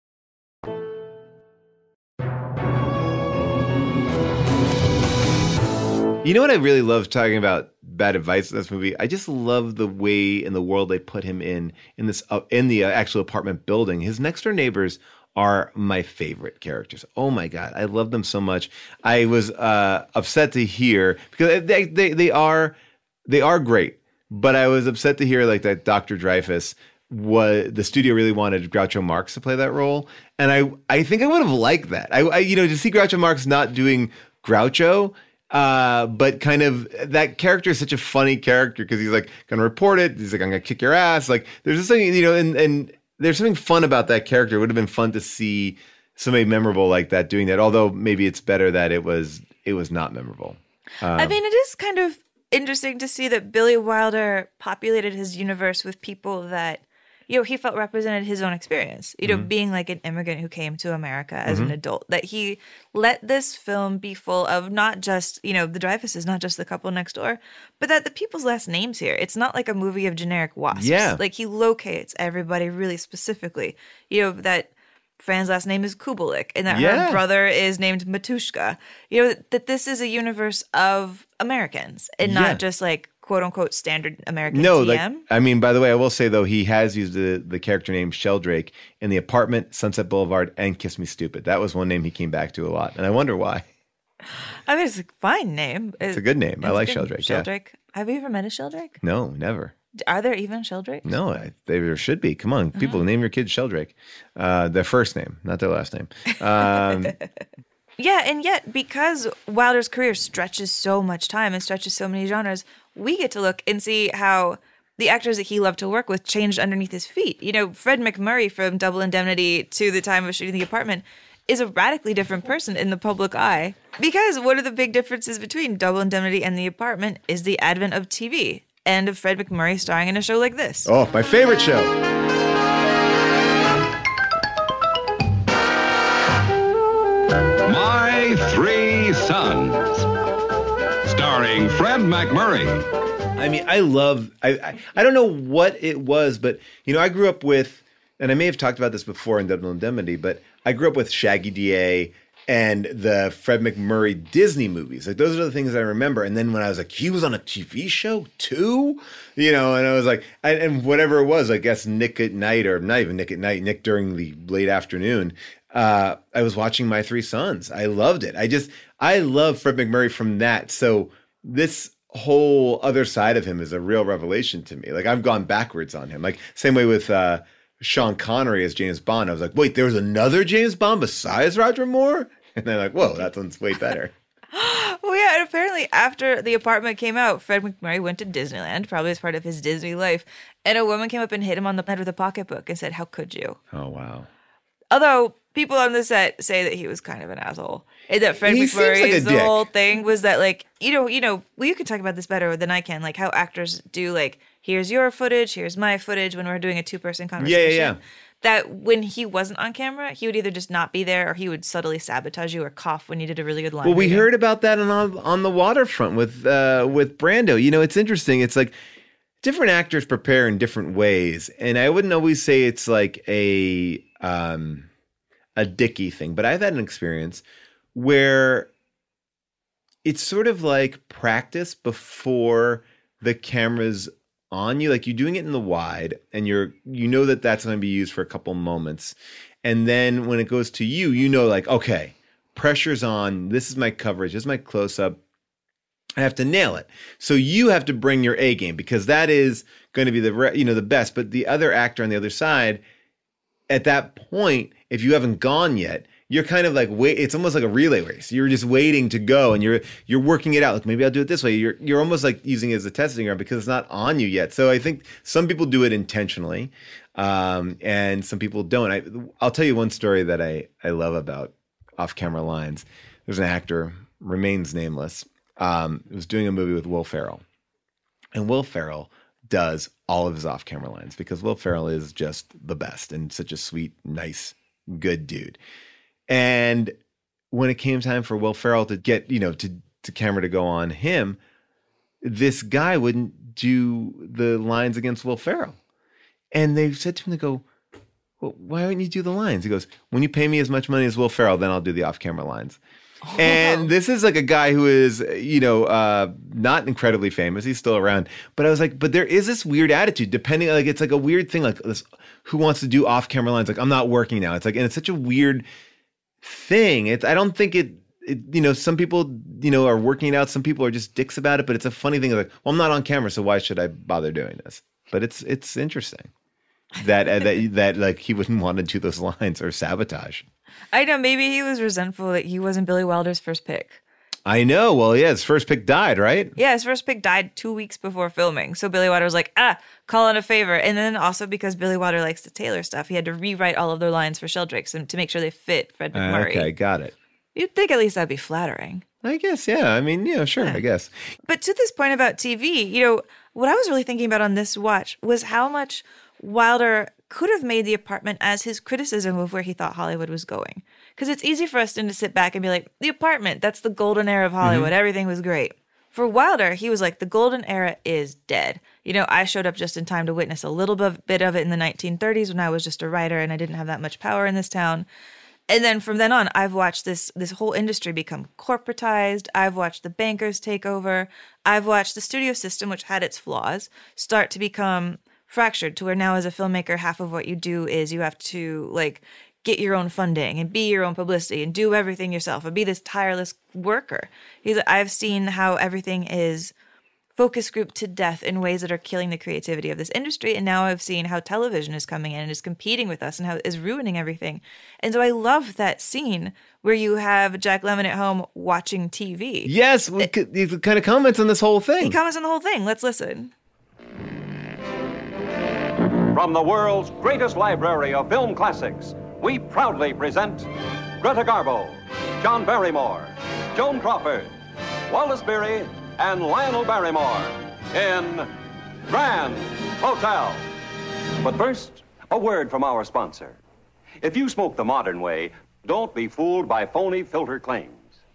You know what I really love talking about bad advice in this movie? I just love the way in the world they put him in in this uh, in the uh, actual apartment building. His next door neighbors are my favorite characters. Oh my God, I love them so much. I was uh, upset to hear because they, they they are they are great, but I was upset to hear like that Doctor Dreyfus was the studio really wanted Groucho Marx to play that role, and I I think I would have liked that. I, I you know to see Groucho Marx not doing Groucho. Uh, but kind of that character is such a funny character because he's like gonna report it. He's like, I'm gonna kick your ass. Like there's just something, you know, and, and there's something fun about that character. It would have been fun to see somebody memorable like that doing that. Although maybe it's better that it was it was not memorable. Um, I mean, it is kind of interesting to see that Billy Wilder populated his universe with people that, you know, he felt represented his own experience, you know, Mhm. being like an immigrant who came to America as an Mhm. adult, that he let this film be full of not just, you know, the Dreyfus is not just the couple next door, but that the people's last names here. It's not like a movie of generic wasps. Yeah. Like he locates everybody really specifically, you know, that Fran's last name is Kubelik and that Yeah. her brother is named Matushka. You know, that this is a universe of Americans and Yeah. not just like quote unquote standard American No, T like M. I mean, by the way, I will say though he has used the the character name Sheldrake in The Apartment, Sunset Boulevard, and Kiss Me Stupid. That was one name he came back to a lot, and I wonder why. I mean, it's a fine name. It's a good name. I it's like good. Sheldrake. Yeah. Sheldrake. Have you ever met a Sheldrake? No, never. Are there even Sheldrakes? No, I, there should be. Come on, people, Uh-huh. name your kids Sheldrake. Uh, their first name, not their last name. Um, Yeah, and yet because Wilder's career stretches so much time and stretches so many genres, we get to look and see how the actors that he loved to work with changed underneath his feet. You know, Fred MacMurray from Double Indemnity to the time of shooting The Apartment is a radically different person in the public eye. Because one of the big differences between Double Indemnity and The Apartment is the advent of T V and of Fred MacMurray starring in a show like this. oh, my favorite show. My Three Sons, starring Fred MacMurray. I mean, I love. I, I I don't know what it was, but you know, I grew up with, and I may have talked about this before in Double Indemnity, but I grew up with Shaggy D A and the Fred MacMurray Disney movies. Like those are the things I remember. And then when I was like, he was on a T V show too, you know, and I was like, and, and whatever it was, I guess Nick at Night, or not even Nick at Night, Nick during the late afternoon. Uh, I was watching My Three Sons. I loved it. I just, I love Fred MacMurray from that. So this whole other side of him is a real revelation to me. Like I've gone backwards on him. Like same way with uh, Sean Connery as James Bond. I was like, wait, there was another James Bond besides Roger Moore? And then like, whoa, that one's way better. Well, yeah, and apparently after The Apartment came out, Fred MacMurray went to Disneyland, probably as part of his Disney life, and a woman came up and hit him on the head with a pocketbook and said, "How could you?" Oh, wow. Although people on the set say that he was kind of an asshole. And that Fred He seems like a McMurray's the dick. whole thing was that, like, you know, you know, well, you can talk about this better than I can, like how actors do, like, here's your footage, here's my footage when we're doing a two-person conversation. Yeah, yeah, yeah. That when he wasn't on camera, he would either just not be there or he would subtly sabotage you or cough when you did a really good line. Well, we reading. heard about that on on the waterfront with uh, with Brando. You know, it's interesting. It's like different actors prepare in different ways, and I wouldn't always say it's like a um, a dicky thing, but I've had an experience where it's sort of like practice before the camera's on you. Like you're doing it in the wide and you're, you know that that's going to be used for a couple moments. And then when it goes to you, you know, like, okay, pressure's on. This is my coverage. This is my close up. I have to nail it. So you have to bring your A game because that is going to be the, re- you know, the best. But the other actor on the other side, at that point, if you haven't gone yet, you're kind of like, wait, it's almost like a relay race. You're just waiting to go and you're, you're working it out. Like maybe I'll do it this way. You're, you're almost like using it as a testing ground because it's not on you yet. So I think some people do it intentionally. Um, and some people don't. I, I'll tell you one story that I, I love about off-camera lines. There's an actor, remains nameless, um, was doing a movie with Will Ferrell. And Will Ferrell does all of his off-camera lines because Will Ferrell is just the best and such a sweet, nice, good dude. And when it came time for Will Ferrell to get, you know, to, to camera to go on him, this guy wouldn't do the lines against Will Ferrell. And they said to him, they go, well, why wouldn't you do the lines? He goes, when you pay me as much money as Will Ferrell, then I'll do the off-camera lines. Oh. And this is like a guy who is, you know, uh, not incredibly famous. He's still around. But I was like, but there is this weird attitude, depending, like, it's like a weird thing, like this, who wants to do off-camera lines? Like, I'm not working now. It's like, and it's such a weird thing. It's, I don't think it, it, you know, some people, you know, are working it out. Some people are just dicks about it, but it's a funny thing. Like, well, I'm not on camera, so why should I bother doing this? But it's, it's interesting that, uh, that, that like he wouldn't want to do those lines or sabotage. I know, maybe he was resentful that he wasn't Billy Wilder's first pick. I know. Well, yeah, his first pick died, right? Yeah, his first pick died two weeks before filming. So Billy Wilder was like, ah, call in a favor. And then also because Billy Wilder likes to tailor stuff, he had to rewrite all of their lines for Sheldrake to make sure they fit Fred McMurray. Uh, okay, got it. You'd think at least that'd be flattering. I guess, yeah. I mean, yeah, sure, yeah. I guess. But to this point about T V, you know, what I was really thinking about on this watch was how much Wilder could have made The Apartment as his criticism of where he thought Hollywood was going. Because it's easy for us to sit back and be like, The Apartment, that's the golden era of Hollywood. Mm-hmm. Everything was great. For Wilder, he was like, the golden era is dead. You know, I showed up just in time to witness a little bit of it in the nineteen thirties when I was just a writer and I didn't have that much power in this town. And then from then on, I've watched this this whole industry become corporatized. I've watched the bankers take over. I've watched the studio system, which had its flaws, start to become fractured to where now as a filmmaker, half of what you do is you have to like get your own funding and be your own publicity and do everything yourself and be this tireless worker. He's, I've seen how everything is focus group to death in ways that are killing the creativity of this industry. And now I've seen how television is coming in and is competing with us and how it is ruining everything. And so I love that scene where you have Jack Lemmon at home watching T V. Yes, we could, he kind of comments on this whole thing. He comments on the whole thing. Let's listen. From the world's greatest library of film classics, we proudly present Greta Garbo, John Barrymore, Joan Crawford, Wallace Beery, and Lionel Barrymore in Grand Hotel. But first, a word from our sponsor. If you smoke the modern way, don't be fooled by phony filter claims.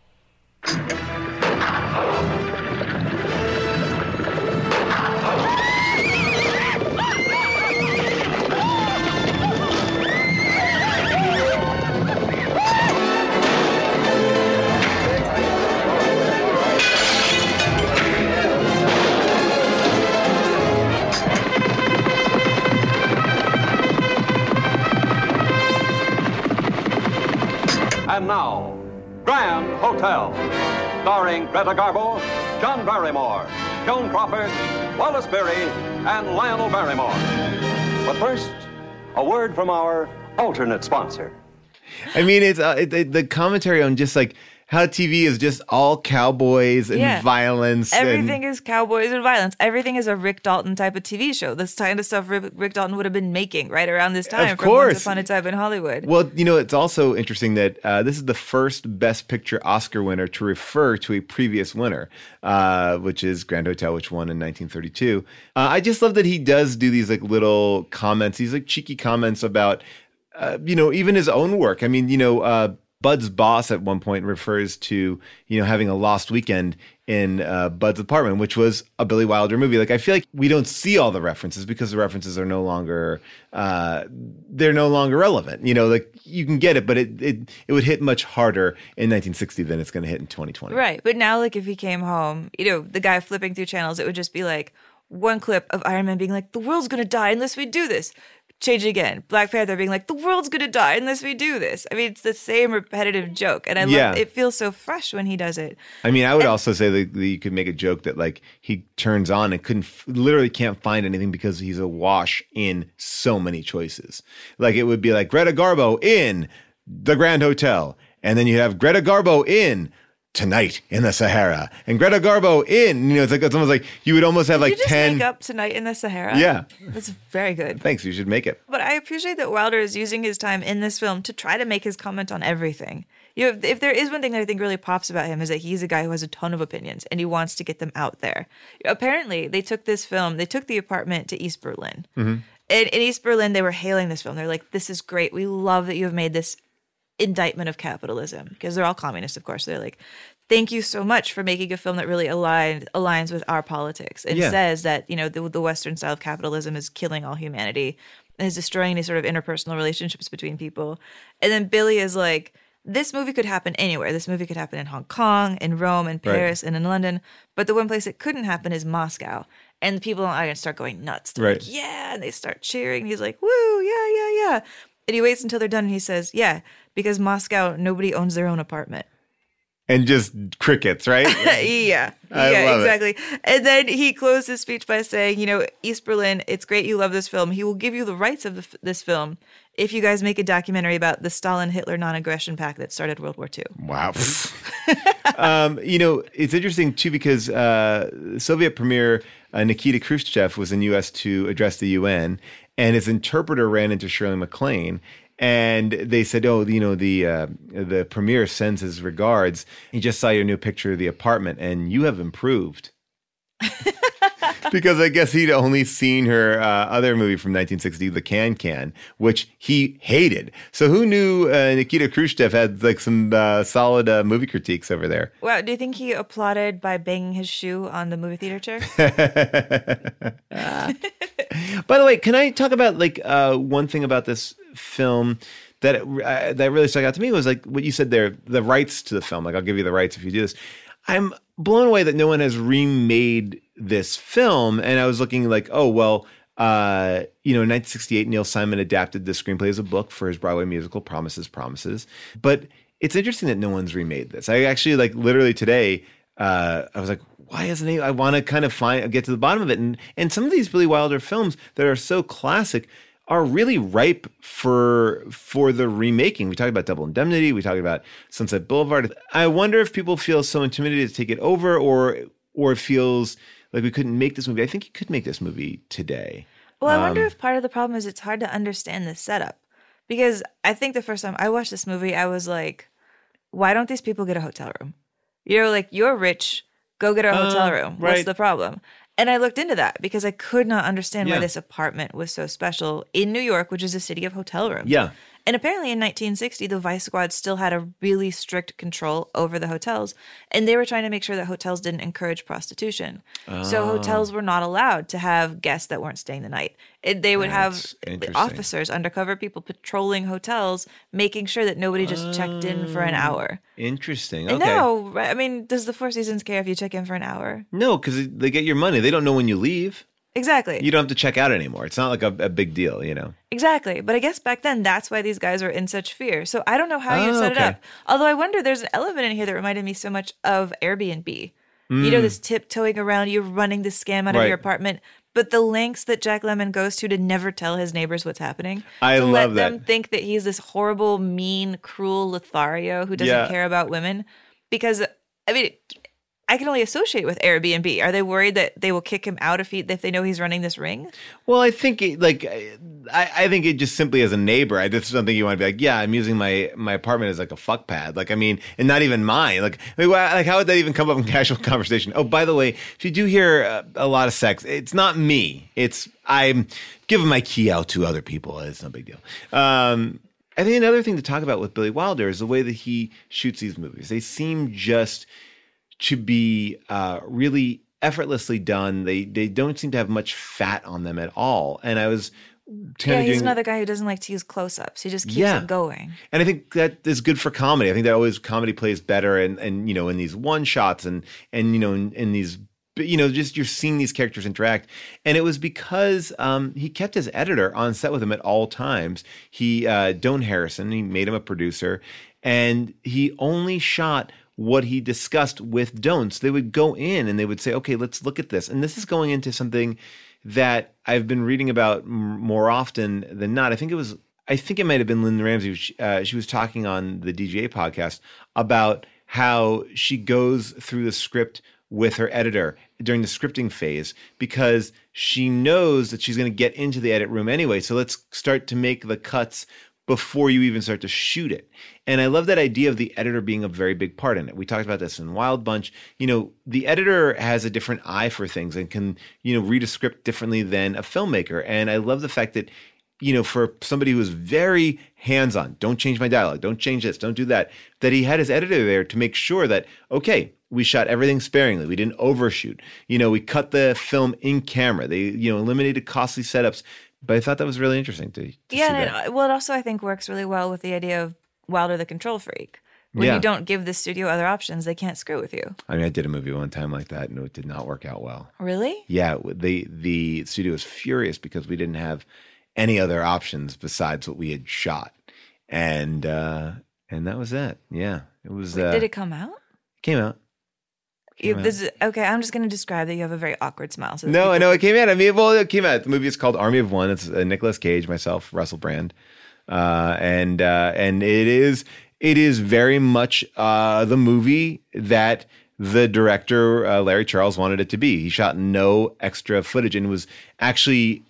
And now, Grand Hotel, starring Greta Garbo, John Barrymore, Joan Crawford, Wallace Beery, and Lionel Barrymore. But first, a word from our alternate sponsor. I mean, it's uh, it, it, the commentary on just like how T V is just all cowboys and Yeah. violence. Everything and, is cowboys and violence. Everything is a Rick Dalton type of T V show. This kind of stuff Rick, Rick Dalton would have been making right around this time. Of from Once course. Upon a Time in Hollywood. Well, you know, it's also interesting that uh, this is the first Best Picture Oscar winner to refer to a previous winner, uh, which is Grand Hotel, which won in nineteen thirty-two. Uh, I just love that he does do these like little comments, these like cheeky comments about, uh, you know, even his own work. I mean, you know, uh, Bud's boss at one point refers to, you know, having a lost weekend in uh, Bud's apartment, which was a Billy Wilder movie. Like, I feel like we don't see all the references because the references are no longer, uh, they're no longer relevant. You know, like you can get it, but it it, it would hit much harder in nineteen sixty than it's going to hit in twenty twenty. Right. But now, like, if he came home, you know, the guy flipping through channels, it would just be like one clip of Iron Man being like, the world's going to die unless we do this. Change again. Black Panther being like, the world's going to die unless we do this. I mean, it's the same repetitive joke. And I Yeah. love it. Feels so fresh when he does it. I mean, I would And- also say that, that you could make a joke that like he turns on and couldn't literally can't find anything because he's awash in so many choices. Like it would be like Greta Garbo in the Grand Hotel, and then you have Greta Garbo in Tonight in the Sahara, and Greta Garbo in. You know, it's like it's almost like you would almost have Did like you just ten. make up Tonight in the Sahara? Yeah. That's very good. Thanks. You should make it. But I appreciate that Wilder is using his time in this film to try to make his comment on everything. You know, if there is one thing that I think really pops about him is that he's a guy who has a ton of opinions and he wants to get them out there. Apparently, they took this film, they took The Apartment to East Berlin. Mm-hmm. In, in East Berlin, they were hailing this film. They're like, this is great. We love that you have made this indictment of capitalism, because they're all communists, of course. They're like, thank you so much for making a film that really aligned, aligns with our politics and Yeah. says that, you know, the, the Western style of capitalism is killing all humanity and is destroying any sort of interpersonal relationships between people. And then Billy is like, this movie could happen anywhere. This movie could happen in Hong Kong, in Rome, in Paris, and in London. But the one place it couldn't happen is Moscow. And the people are going to start going nuts. They're Right. like, yeah. And they start cheering. And he's like, woo, yeah, yeah, yeah. And he waits until they're done and he says, yeah, because Moscow, nobody owns their own apartment. And just crickets, right? yeah, I yeah, love it. exactly. And then he closed his speech by saying, you know, East Berlin, it's great you love this film. He will give you the rights of the, f- this film if you guys make a documentary about the Stalin-Hitler non-aggression pact that started World War Two. Wow. um, you know, it's interesting, too, because uh, Soviet Premier uh, Nikita Khrushchev was in U S to address the U N, and his interpreter ran into Shirley MacLaine. And they said, oh, you know, the uh, the premier sends his regards. He just saw your new picture of the apartment, and you have improved. Because I guess he'd only seen her uh, other movie from nineteen sixty, The Can-Can, which he hated. So who knew uh, Nikita Khrushchev had like some uh, solid uh, movie critiques over there? Wow, do you think he applauded by banging his shoe on the movie theater chair? By the way, can I talk about like uh, one thing about this film that uh, that really stuck out to me was like what you said there, the rights to the film. Like, I'll give you the rights if you do this. I'm blown away that no one has remade this film. And I was looking like, oh, well, uh, you know, in nineteen sixty-eight, Neil Simon adapted the screenplay as a book for his Broadway musical, Promises, Promises. But it's interesting that no one's remade this. I actually, like, literally today, uh, I was like, why isn't it? I want to kind of find, get to the bottom of it. And, and some of these Billy Wilder films that are so classic are really ripe for for the remaking. We talked about Double Indemnity. We talked about Sunset Boulevard. I wonder if people feel so intimidated to take it over, or or it feels like we couldn't make this movie. I think you could make this movie today. Well, I wonder Um, if part of the problem is it's hard to understand the setup. Because I think the first time I watched this movie, I was like, why don't these people get a hotel room? You know, like, you're rich, go get a Uh, hotel room. What's right. the problem? And I looked into that because I could not understand Yeah. why this apartment was so special in New York, which is a city of hotel rooms. Yeah. And apparently in nineteen sixty, the Vice Squad still had a really strict control over the hotels. And they were trying to make sure that hotels didn't encourage prostitution. So Oh. hotels were not allowed to have guests that weren't staying the night. It, they would That's have interesting. officers, undercover people patrolling hotels, making sure that nobody just checked in for an hour. Interesting. And Okay. now, right, I mean, does the Four Seasons care if you check in for an hour? No, because they get your money. They don't know when you leave. Exactly. You don't have to check out anymore. It's not like a, a big deal, you know. Exactly. But I guess back then, that's why these guys were in such fear. So I don't know how you Oh, set okay. it up. Although I wonder, there's an element in here that reminded me so much of Airbnb. You know, Mm. this tiptoeing around, you're running the scam out Right. of your apartment. But the lengths that Jack Lemmon goes to to never tell his neighbors what's happening. I to love let them that. think that he's this horrible, mean, cruel Lothario who doesn't Yeah. care about women. Because, I mean, I can only associate with Airbnb. Are they worried that they will kick him out if he if they know he's running this ring? Well, I think it, like I, I think it just simply as a neighbor, I just don't think you want to be like, yeah, I'm using my my apartment as like a fuck pad. Like, I mean, and not even mine. Like, like how would that even come up in casual conversation? Oh, by the way, if you do hear a, a lot of sex, it's not me. It's I'm giving my key out to other people. It's no big deal. Um, I think another thing to talk about with Billy Wilder is the way that he shoots these movies. They seem just to be uh, really effortlessly done. They they don't seem to have much fat on them at all. And I was kind yeah, of he's doing, another guy who doesn't like to use close-ups. He just keeps Yeah. it going. And I think that is good for comedy. I think that always comedy plays better, and and you know in these one shots and and you know in, in these you know just you're seeing these characters interact. And it was because um, he kept his editor on set with him at all times. He uh, Doane Harrison, he made him a producer, and he only shot what he discussed with Doane. So they would go in and they would say, okay, let's look at this. And this is going into something that I've been reading about m- more often than not. I think it was, I think it might have been Lynn Ramsey. She, uh, she was talking on the D G A podcast about how she goes through the script with her editor during the scripting phase because she knows that she's going to get into the edit room anyway. So let's start to make the cuts before you even start to shoot it. And I love that idea of the editor being a very big part in it. We talked about this in Wild Bunch. You know, the editor has a different eye for things and can, you know, read a script differently than a filmmaker. And I love the fact that, you know, for somebody who's very hands-on, don't change my dialogue, don't change this, don't do that, that he had his editor there to make sure that, okay, we shot everything sparingly. We didn't overshoot. You know, we cut the film in camera. They, you know, eliminated costly setups. But I thought that was really interesting to, to yeah, see and that. it, well, it also I think works really well with the idea of Wilder the control freak. When Yeah. you don't give the studio other options, they can't screw with you. I mean, I did a movie one time like that, and it did not work out well. Really? Yeah, the the studio was furious because we didn't have any other options besides what we had shot, and uh, and that was it. Yeah, it was. Wait, uh, did it come out? Came out. You, Came this is, okay, I'm just going to describe that you have a very awkward smile. So that No, people- I know it came out. I mean, well, it came out. The movie is called Army of One. It's uh, Nicolas Cage, myself, Russell Brand, uh, and uh, and it is it is very much uh, the movie that the director uh, Larry Charles wanted it to be. He shot no extra footage and was actually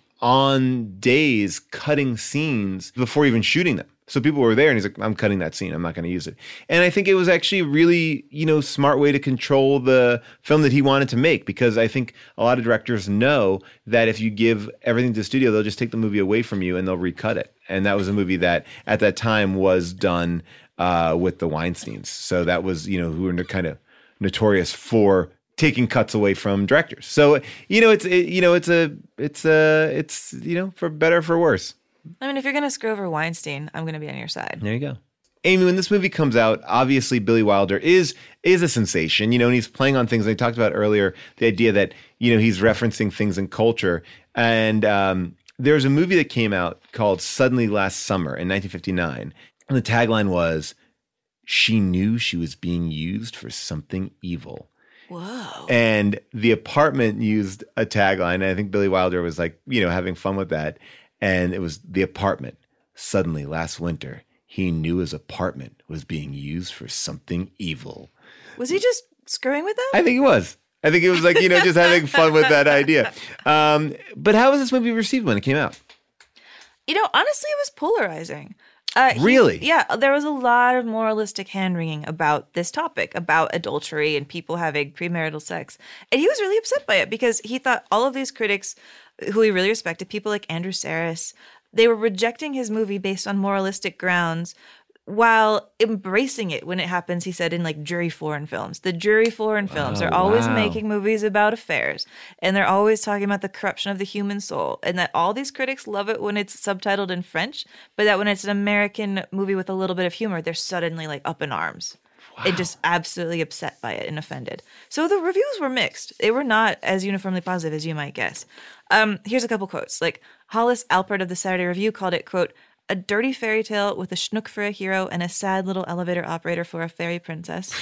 on days cutting scenes before even shooting them. So people were there and he's like, I'm cutting that scene. I'm not going to use it. And I think it was actually a really, you know, smart way to control the film that he wanted to make, because I think a lot of directors know that if you give everything to the studio, they'll just take the movie away from you and they'll recut it. And that was a movie that at that time was done uh, with the Weinsteins. So that was, you know, who were kind of notorious for taking cuts away from directors. So, you know, it's, it, you know, it's a, it's a, it's, you know, for better or for worse. I mean, if you're going to screw over Weinstein, I'm going to be on your side. There you go. Amy, when this movie comes out, obviously Billy Wilder is is a sensation, you know, and he's playing on things. I talked about earlier, the idea that, you know, he's referencing things in culture. And um, there's a movie that came out called Suddenly Last Summer in nineteen fifty-nine. And the tagline was, "She knew she was being used for something evil." Whoa. And The Apartment used a tagline. And I think Billy Wilder was like, you know, having fun with that. And it was The Apartment. Suddenly last winter, he knew his apartment was being used for something evil. Was he just screwing with them? I think he was. I think it was like, you know, just having fun with that idea. Um, but how was this movie received when it came out? You know, honestly, it was polarizing. Uh, he- Really? yeah, there was a lot of moralistic hand-wringing about this topic, about adultery and people having premarital sex. And he was really upset by it because he thought all of these critics who he really respected, people like Andrew Sarris, they were rejecting his movie based on moralistic grounds while embracing it when it happens, he said, in like jury foreign films. The jury foreign films Oh, are always wow. making movies about affairs, and they're always talking about the corruption of the human soul, and that all these critics love it when it's subtitled in French, but that when it's an American movie with a little bit of humor, they're suddenly like up in arms. And just absolutely upset by it and offended. So the reviews were mixed. They were not as uniformly positive as you might guess. Um, here's a couple quotes. Like Hollis Alpert of the Saturday Review called it, quote, "a dirty fairy tale with a schnook for a hero and a sad little elevator operator for a fairy princess."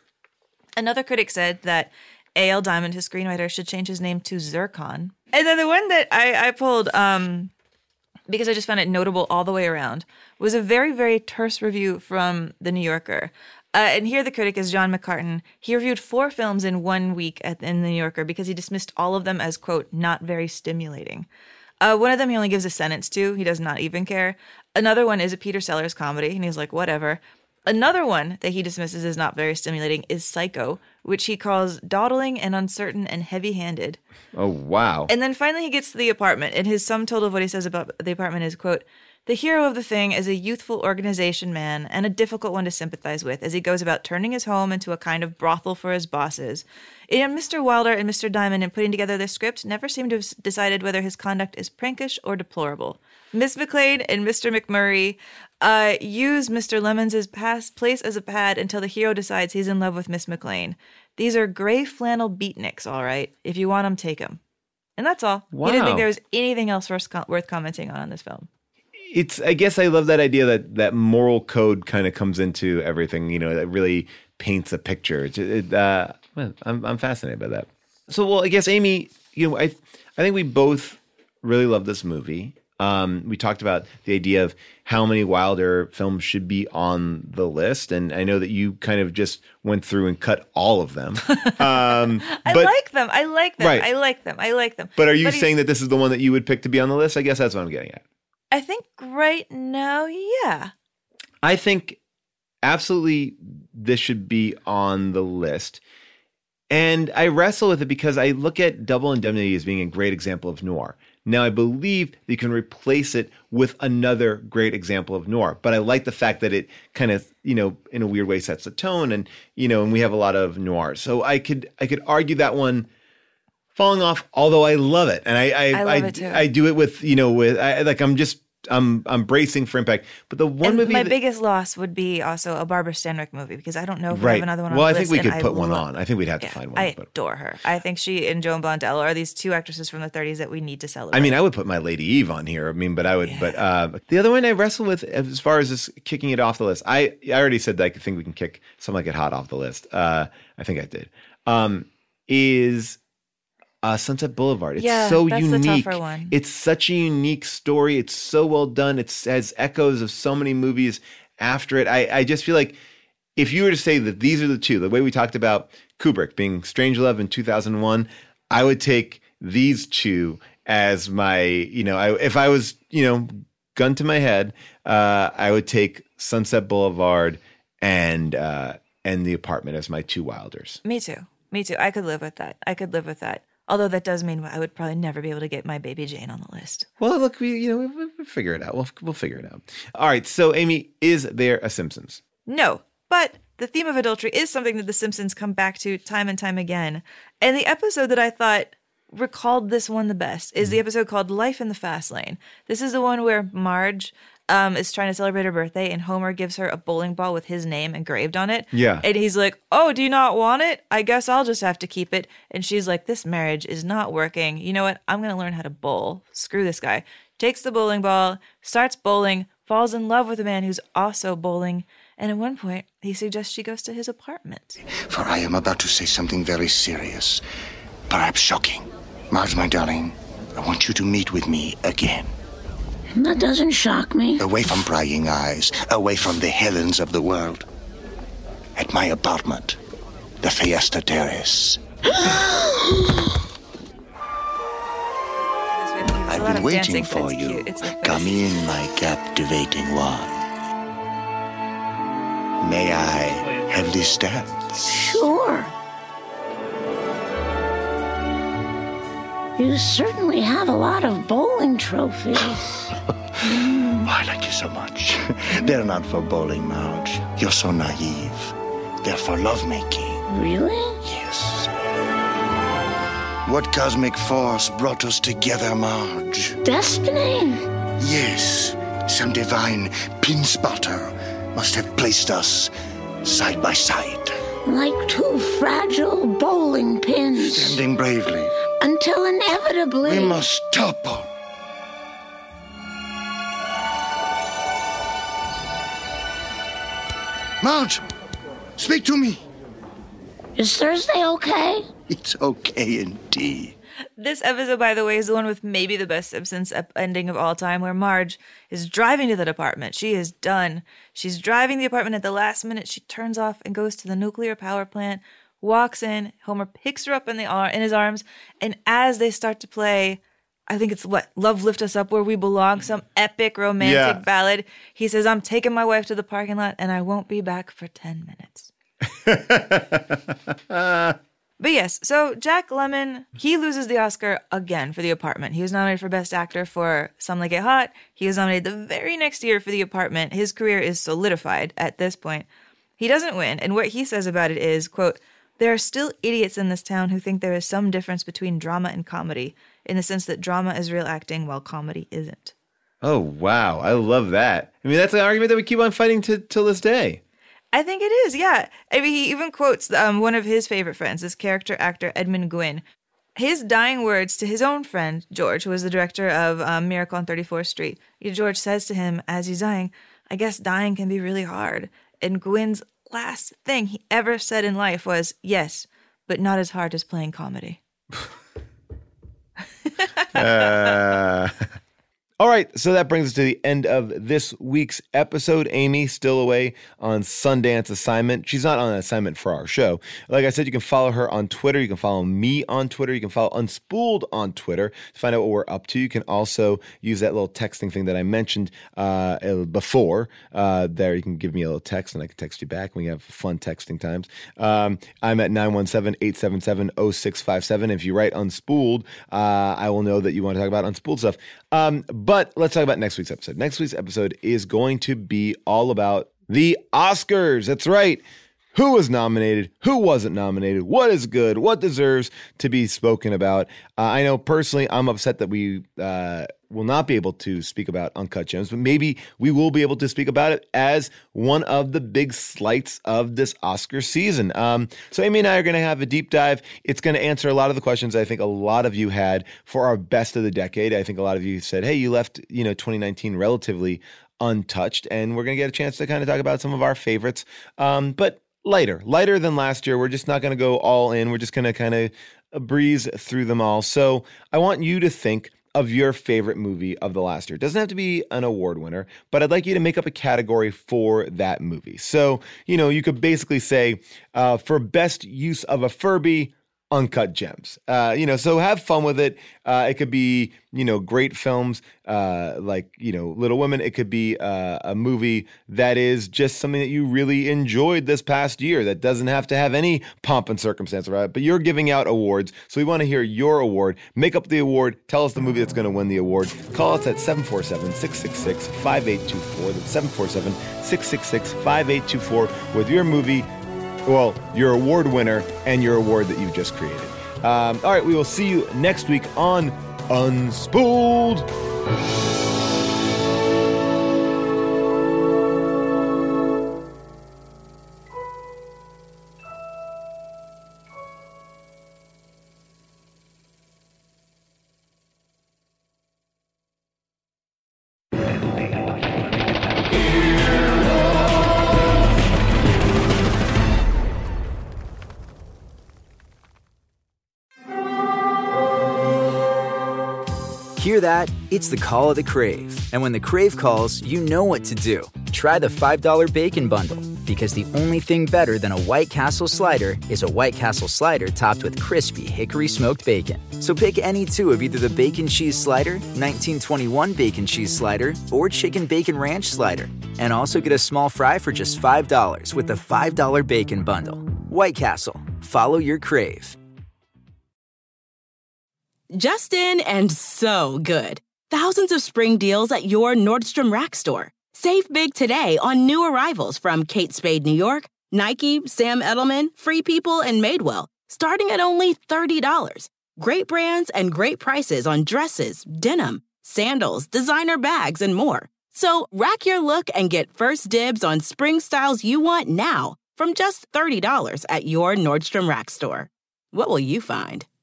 Another critic said that A L Diamond, his screenwriter, should change his name to Zircon. And then the one that I, I pulled, um, because I just found it notable all the way around, was a very, very terse review from The New Yorker. Uh, and here the critic is John McCartan. He reviewed four films in one week at, in The New Yorker because he dismissed all of them as, quote, not very stimulating. Uh, one of them he only gives a sentence to. He does not even care. Another one is a Peter Sellers comedy, and he's like, whatever. Another one that he dismisses as not very stimulating is Psycho, which he calls dawdling and uncertain and heavy-handed. Oh, wow. And then finally he gets to The Apartment, and his sum total of what he says about The Apartment is, quote, the hero of the thing is a youthful organization man and a difficult one to sympathize with as he goes about turning his home into a kind of brothel for his bosses. And Mister Wilder and Mister Diamond, in putting together this script, never seem to have decided whether his conduct is prankish or deplorable. Miss McLean and Mister McMurray uh, use Mister Lemons' past place as a pad until the hero decides he's in love with Miss McLean. These are gray flannel beatniks, all right. If you want them, take them. And that's all. Wow. He didn't think there was anything else worth, worth commenting on in this film. It's, I guess I love that idea that that moral code kind of comes into everything, you know, that really paints a picture. It, it, uh, I'm, I'm fascinated by that. So, well, I guess, Amy, you know, I, I think we both really love this movie. Um, we talked about the idea of how many Wilder films should be on the list. And I know that you kind of just went through and cut all of them. Um, I but, like them. I like them. Right. I like them. I like them. But are you but saying that this is the one that you would pick to be on the list? I guess that's what I'm getting at. I think right now, yeah. I think absolutely this should be on the list. And I wrestle with it because I look at Double Indemnity as being a great example of noir. Now, I believe that you can replace it with another great example of noir. But I like the fact that it kind of, you know, in a weird way sets the tone. And, you know, and we have a lot of noir. So I could I could argue that one falling off, although I love it. And I I, I, love I, it too. I do it with, you know, with I, like I'm just I'm I'm bracing for impact. But the one and movie my that, biggest loss would be also a Barbara Stanwyck movie because I don't know if we right. have another one on well, the I think list. we could and put I one love, on. I think we'd have yeah, to find one. I but. adore her. I think she and Joan Blondell are these two actresses from the thirties that we need to celebrate. I mean, I would put my Lady Eve on here. I mean, but I would. Yeah. But uh, the other one I wrestle with, as far as this kicking it off the list, I I already said that I think we can kick Something Like It Hot off the list. Uh, I think I did. Um, is uh, Sunset Boulevard? It's yeah, so that's unique. The tougher one. It's such a unique story. It's so well done. It has echoes of so many movies after it. I I just feel like if you were to say that these are the two, the way we talked about Kubrick being Strangelove in two thousand one, I would take these two as my, you know, I, if I was, you know, gun to my head, uh, I would take Sunset Boulevard and uh, and The Apartment as my two Wilders. Me too. Me too. I could live with that. I could live with that. Although that does mean I would probably never be able to get my Baby Jane on the list. Well, look, we you know we'll, we'll figure it out. We'll we'll figure it out. All right. So, Amy, is there a Simpsons? No, but the theme of adultery is something that The Simpsons come back to time and time again. And the episode that I thought recalled this one the best is the episode called Life in the Fast Lane. This is the one where Marge um, is trying to celebrate her birthday and Homer gives her a bowling ball with his name engraved on it. Yeah. And he's like, oh, do you not want it? I guess I'll just have to keep it. And she's like, this marriage is not working. You know what? I'm going to learn how to bowl. Screw this guy. Takes the bowling ball, starts bowling, falls in love with a man who's also bowling. And at one point, he suggests she goes to his apartment. For I am about to say something very serious, perhaps shocking. Marge, my darling, I want you to meet with me again. That doesn't shock me. Away from prying eyes, away from the Helens of the world. At my apartment, the Fiesta Terrace. I've been waiting for you. Come in, my captivating one. May I have this dance? Sure. You certainly have a lot of bowling trophies. Oh, I like you so much. They're not for bowling, Marge. You're so naive. They're for lovemaking. Really? Yes. What cosmic force brought us together, Marge? Destiny? Yes. Some divine pin spotter must have placed us side by side. Like two fragile bowling pins. Standing bravely. Until inevitably... we must topple. Marge, speak to me. Is Thursday okay? It's okay indeed. This episode, by the way, is the one with maybe the best Simpsons ep- ending of all time, where Marge is driving to that apartment. She is done. She's driving the apartment at the last minute. She turns off and goes to the nuclear power plant, walks in. Homer picks her up in the ar- in his arms, and as they start to play, I think it's what, Love Lift Us Up Where We Belong, some epic romantic Yeah. ballad, he says, I'm taking my wife to the parking lot, and I won't be back for ten minutes. But yes, so Jack Lemmon, he loses the Oscar again for The Apartment. He was nominated for Best Actor for Some Like It Hot. He was nominated the very next year for The Apartment. His career is solidified at this point. He doesn't win, and what he says about it is, quote, there are still idiots in this town who think there is some difference between drama and comedy, in the sense that drama is real acting while comedy isn't. Oh, wow. I love that. I mean, that's an argument that we keep on fighting to till this day. I think it is, yeah. I mean, he even quotes um, one of his favorite friends, this character actor Edmund Gwynn. His dying words to his own friend, George, who was the director of um, Miracle on thirty-fourth Street. George says to him as he's dying, I guess dying can be really hard. And Gwynn's last thing he ever said in life was, yes, but not as hard as playing comedy. uh... All right, so that brings us to the end of this week's episode. Amy, still away on Sundance assignment. She's not on an assignment for our show. Like I said, you can follow her on Twitter. You can follow me on Twitter. You can follow Unspooled on Twitter to find out what we're up to. You can also use that little texting thing that I mentioned uh, before. Uh, there, you can give me a little text, and I can text you back. We have fun texting times. Um, I'm at nine one seven, eight seven seven, zero six five seven. If you write Unspooled, uh, I will know that you want to talk about Unspooled stuff. Um, but let's talk about next week's episode. Next week's episode is going to be all about the Oscars. That's right. Who was nominated? Who wasn't nominated? What is good? What deserves to be spoken about? Uh, I know personally I'm upset that we uh, will not be able to speak about Uncut Gems, but maybe we will be able to speak about it as one of the big slights of this Oscar season. Um, so Amy and I are going to have a deep dive. It's going to answer a lot of the questions I think a lot of you had for our best of the decade. I think a lot of you said, hey, you left, you know, twenty nineteen relatively untouched, and we're going to get a chance to kind of talk about some of our favorites. Um, but Lighter, lighter than last year. We're just not going to go all in. We're just going to kind of breeze through them all. So I want you to think of your favorite movie of the last year. It doesn't have to be an award winner, but I'd like you to make up a category for that movie. So, you know, you could basically say uh, for best use of a Furby, Uncut Gems. Uh, you know, so have fun with it. Uh, it could be, you know, great films uh, like, you know, Little Women. It could be uh, a movie that is just something that you really enjoyed this past year that doesn't have to have any pomp and circumstance about it. But you're giving out awards, so we want to hear your award. Make up the award. Tell us the movie that's going to win the award. Call us at seven four seven, six six six, five eight two four. That's seven four seven, six six six, five eight two four with your movie, well, your award winner and your award that you've just created. Um, all right, we will see you next week on Unspooled. Hear that? It's the call of the Crave. And when the Crave calls, you know what to do. Try the five dollar Bacon Bundle, because the only thing better than a White Castle slider is a White Castle slider topped with crispy hickory smoked bacon. So pick any two of either the Bacon Cheese Slider, nineteen twenty-one Bacon Cheese Slider, or Chicken Bacon Ranch Slider. And also get a small fry for just five dollars with the five dollar Bacon Bundle. White Castle. Follow your Crave. Justin and so good. Thousands of spring deals at your Nordstrom Rack store. Save big today on new arrivals from Kate Spade New York, Nike, Sam Edelman, Free People, and Madewell, starting at only thirty dollars. Great brands and great prices on dresses, denim, sandals, designer bags, and more. So rack your look and get first dibs on spring styles you want now from just thirty dollars at your Nordstrom Rack store. What will you find?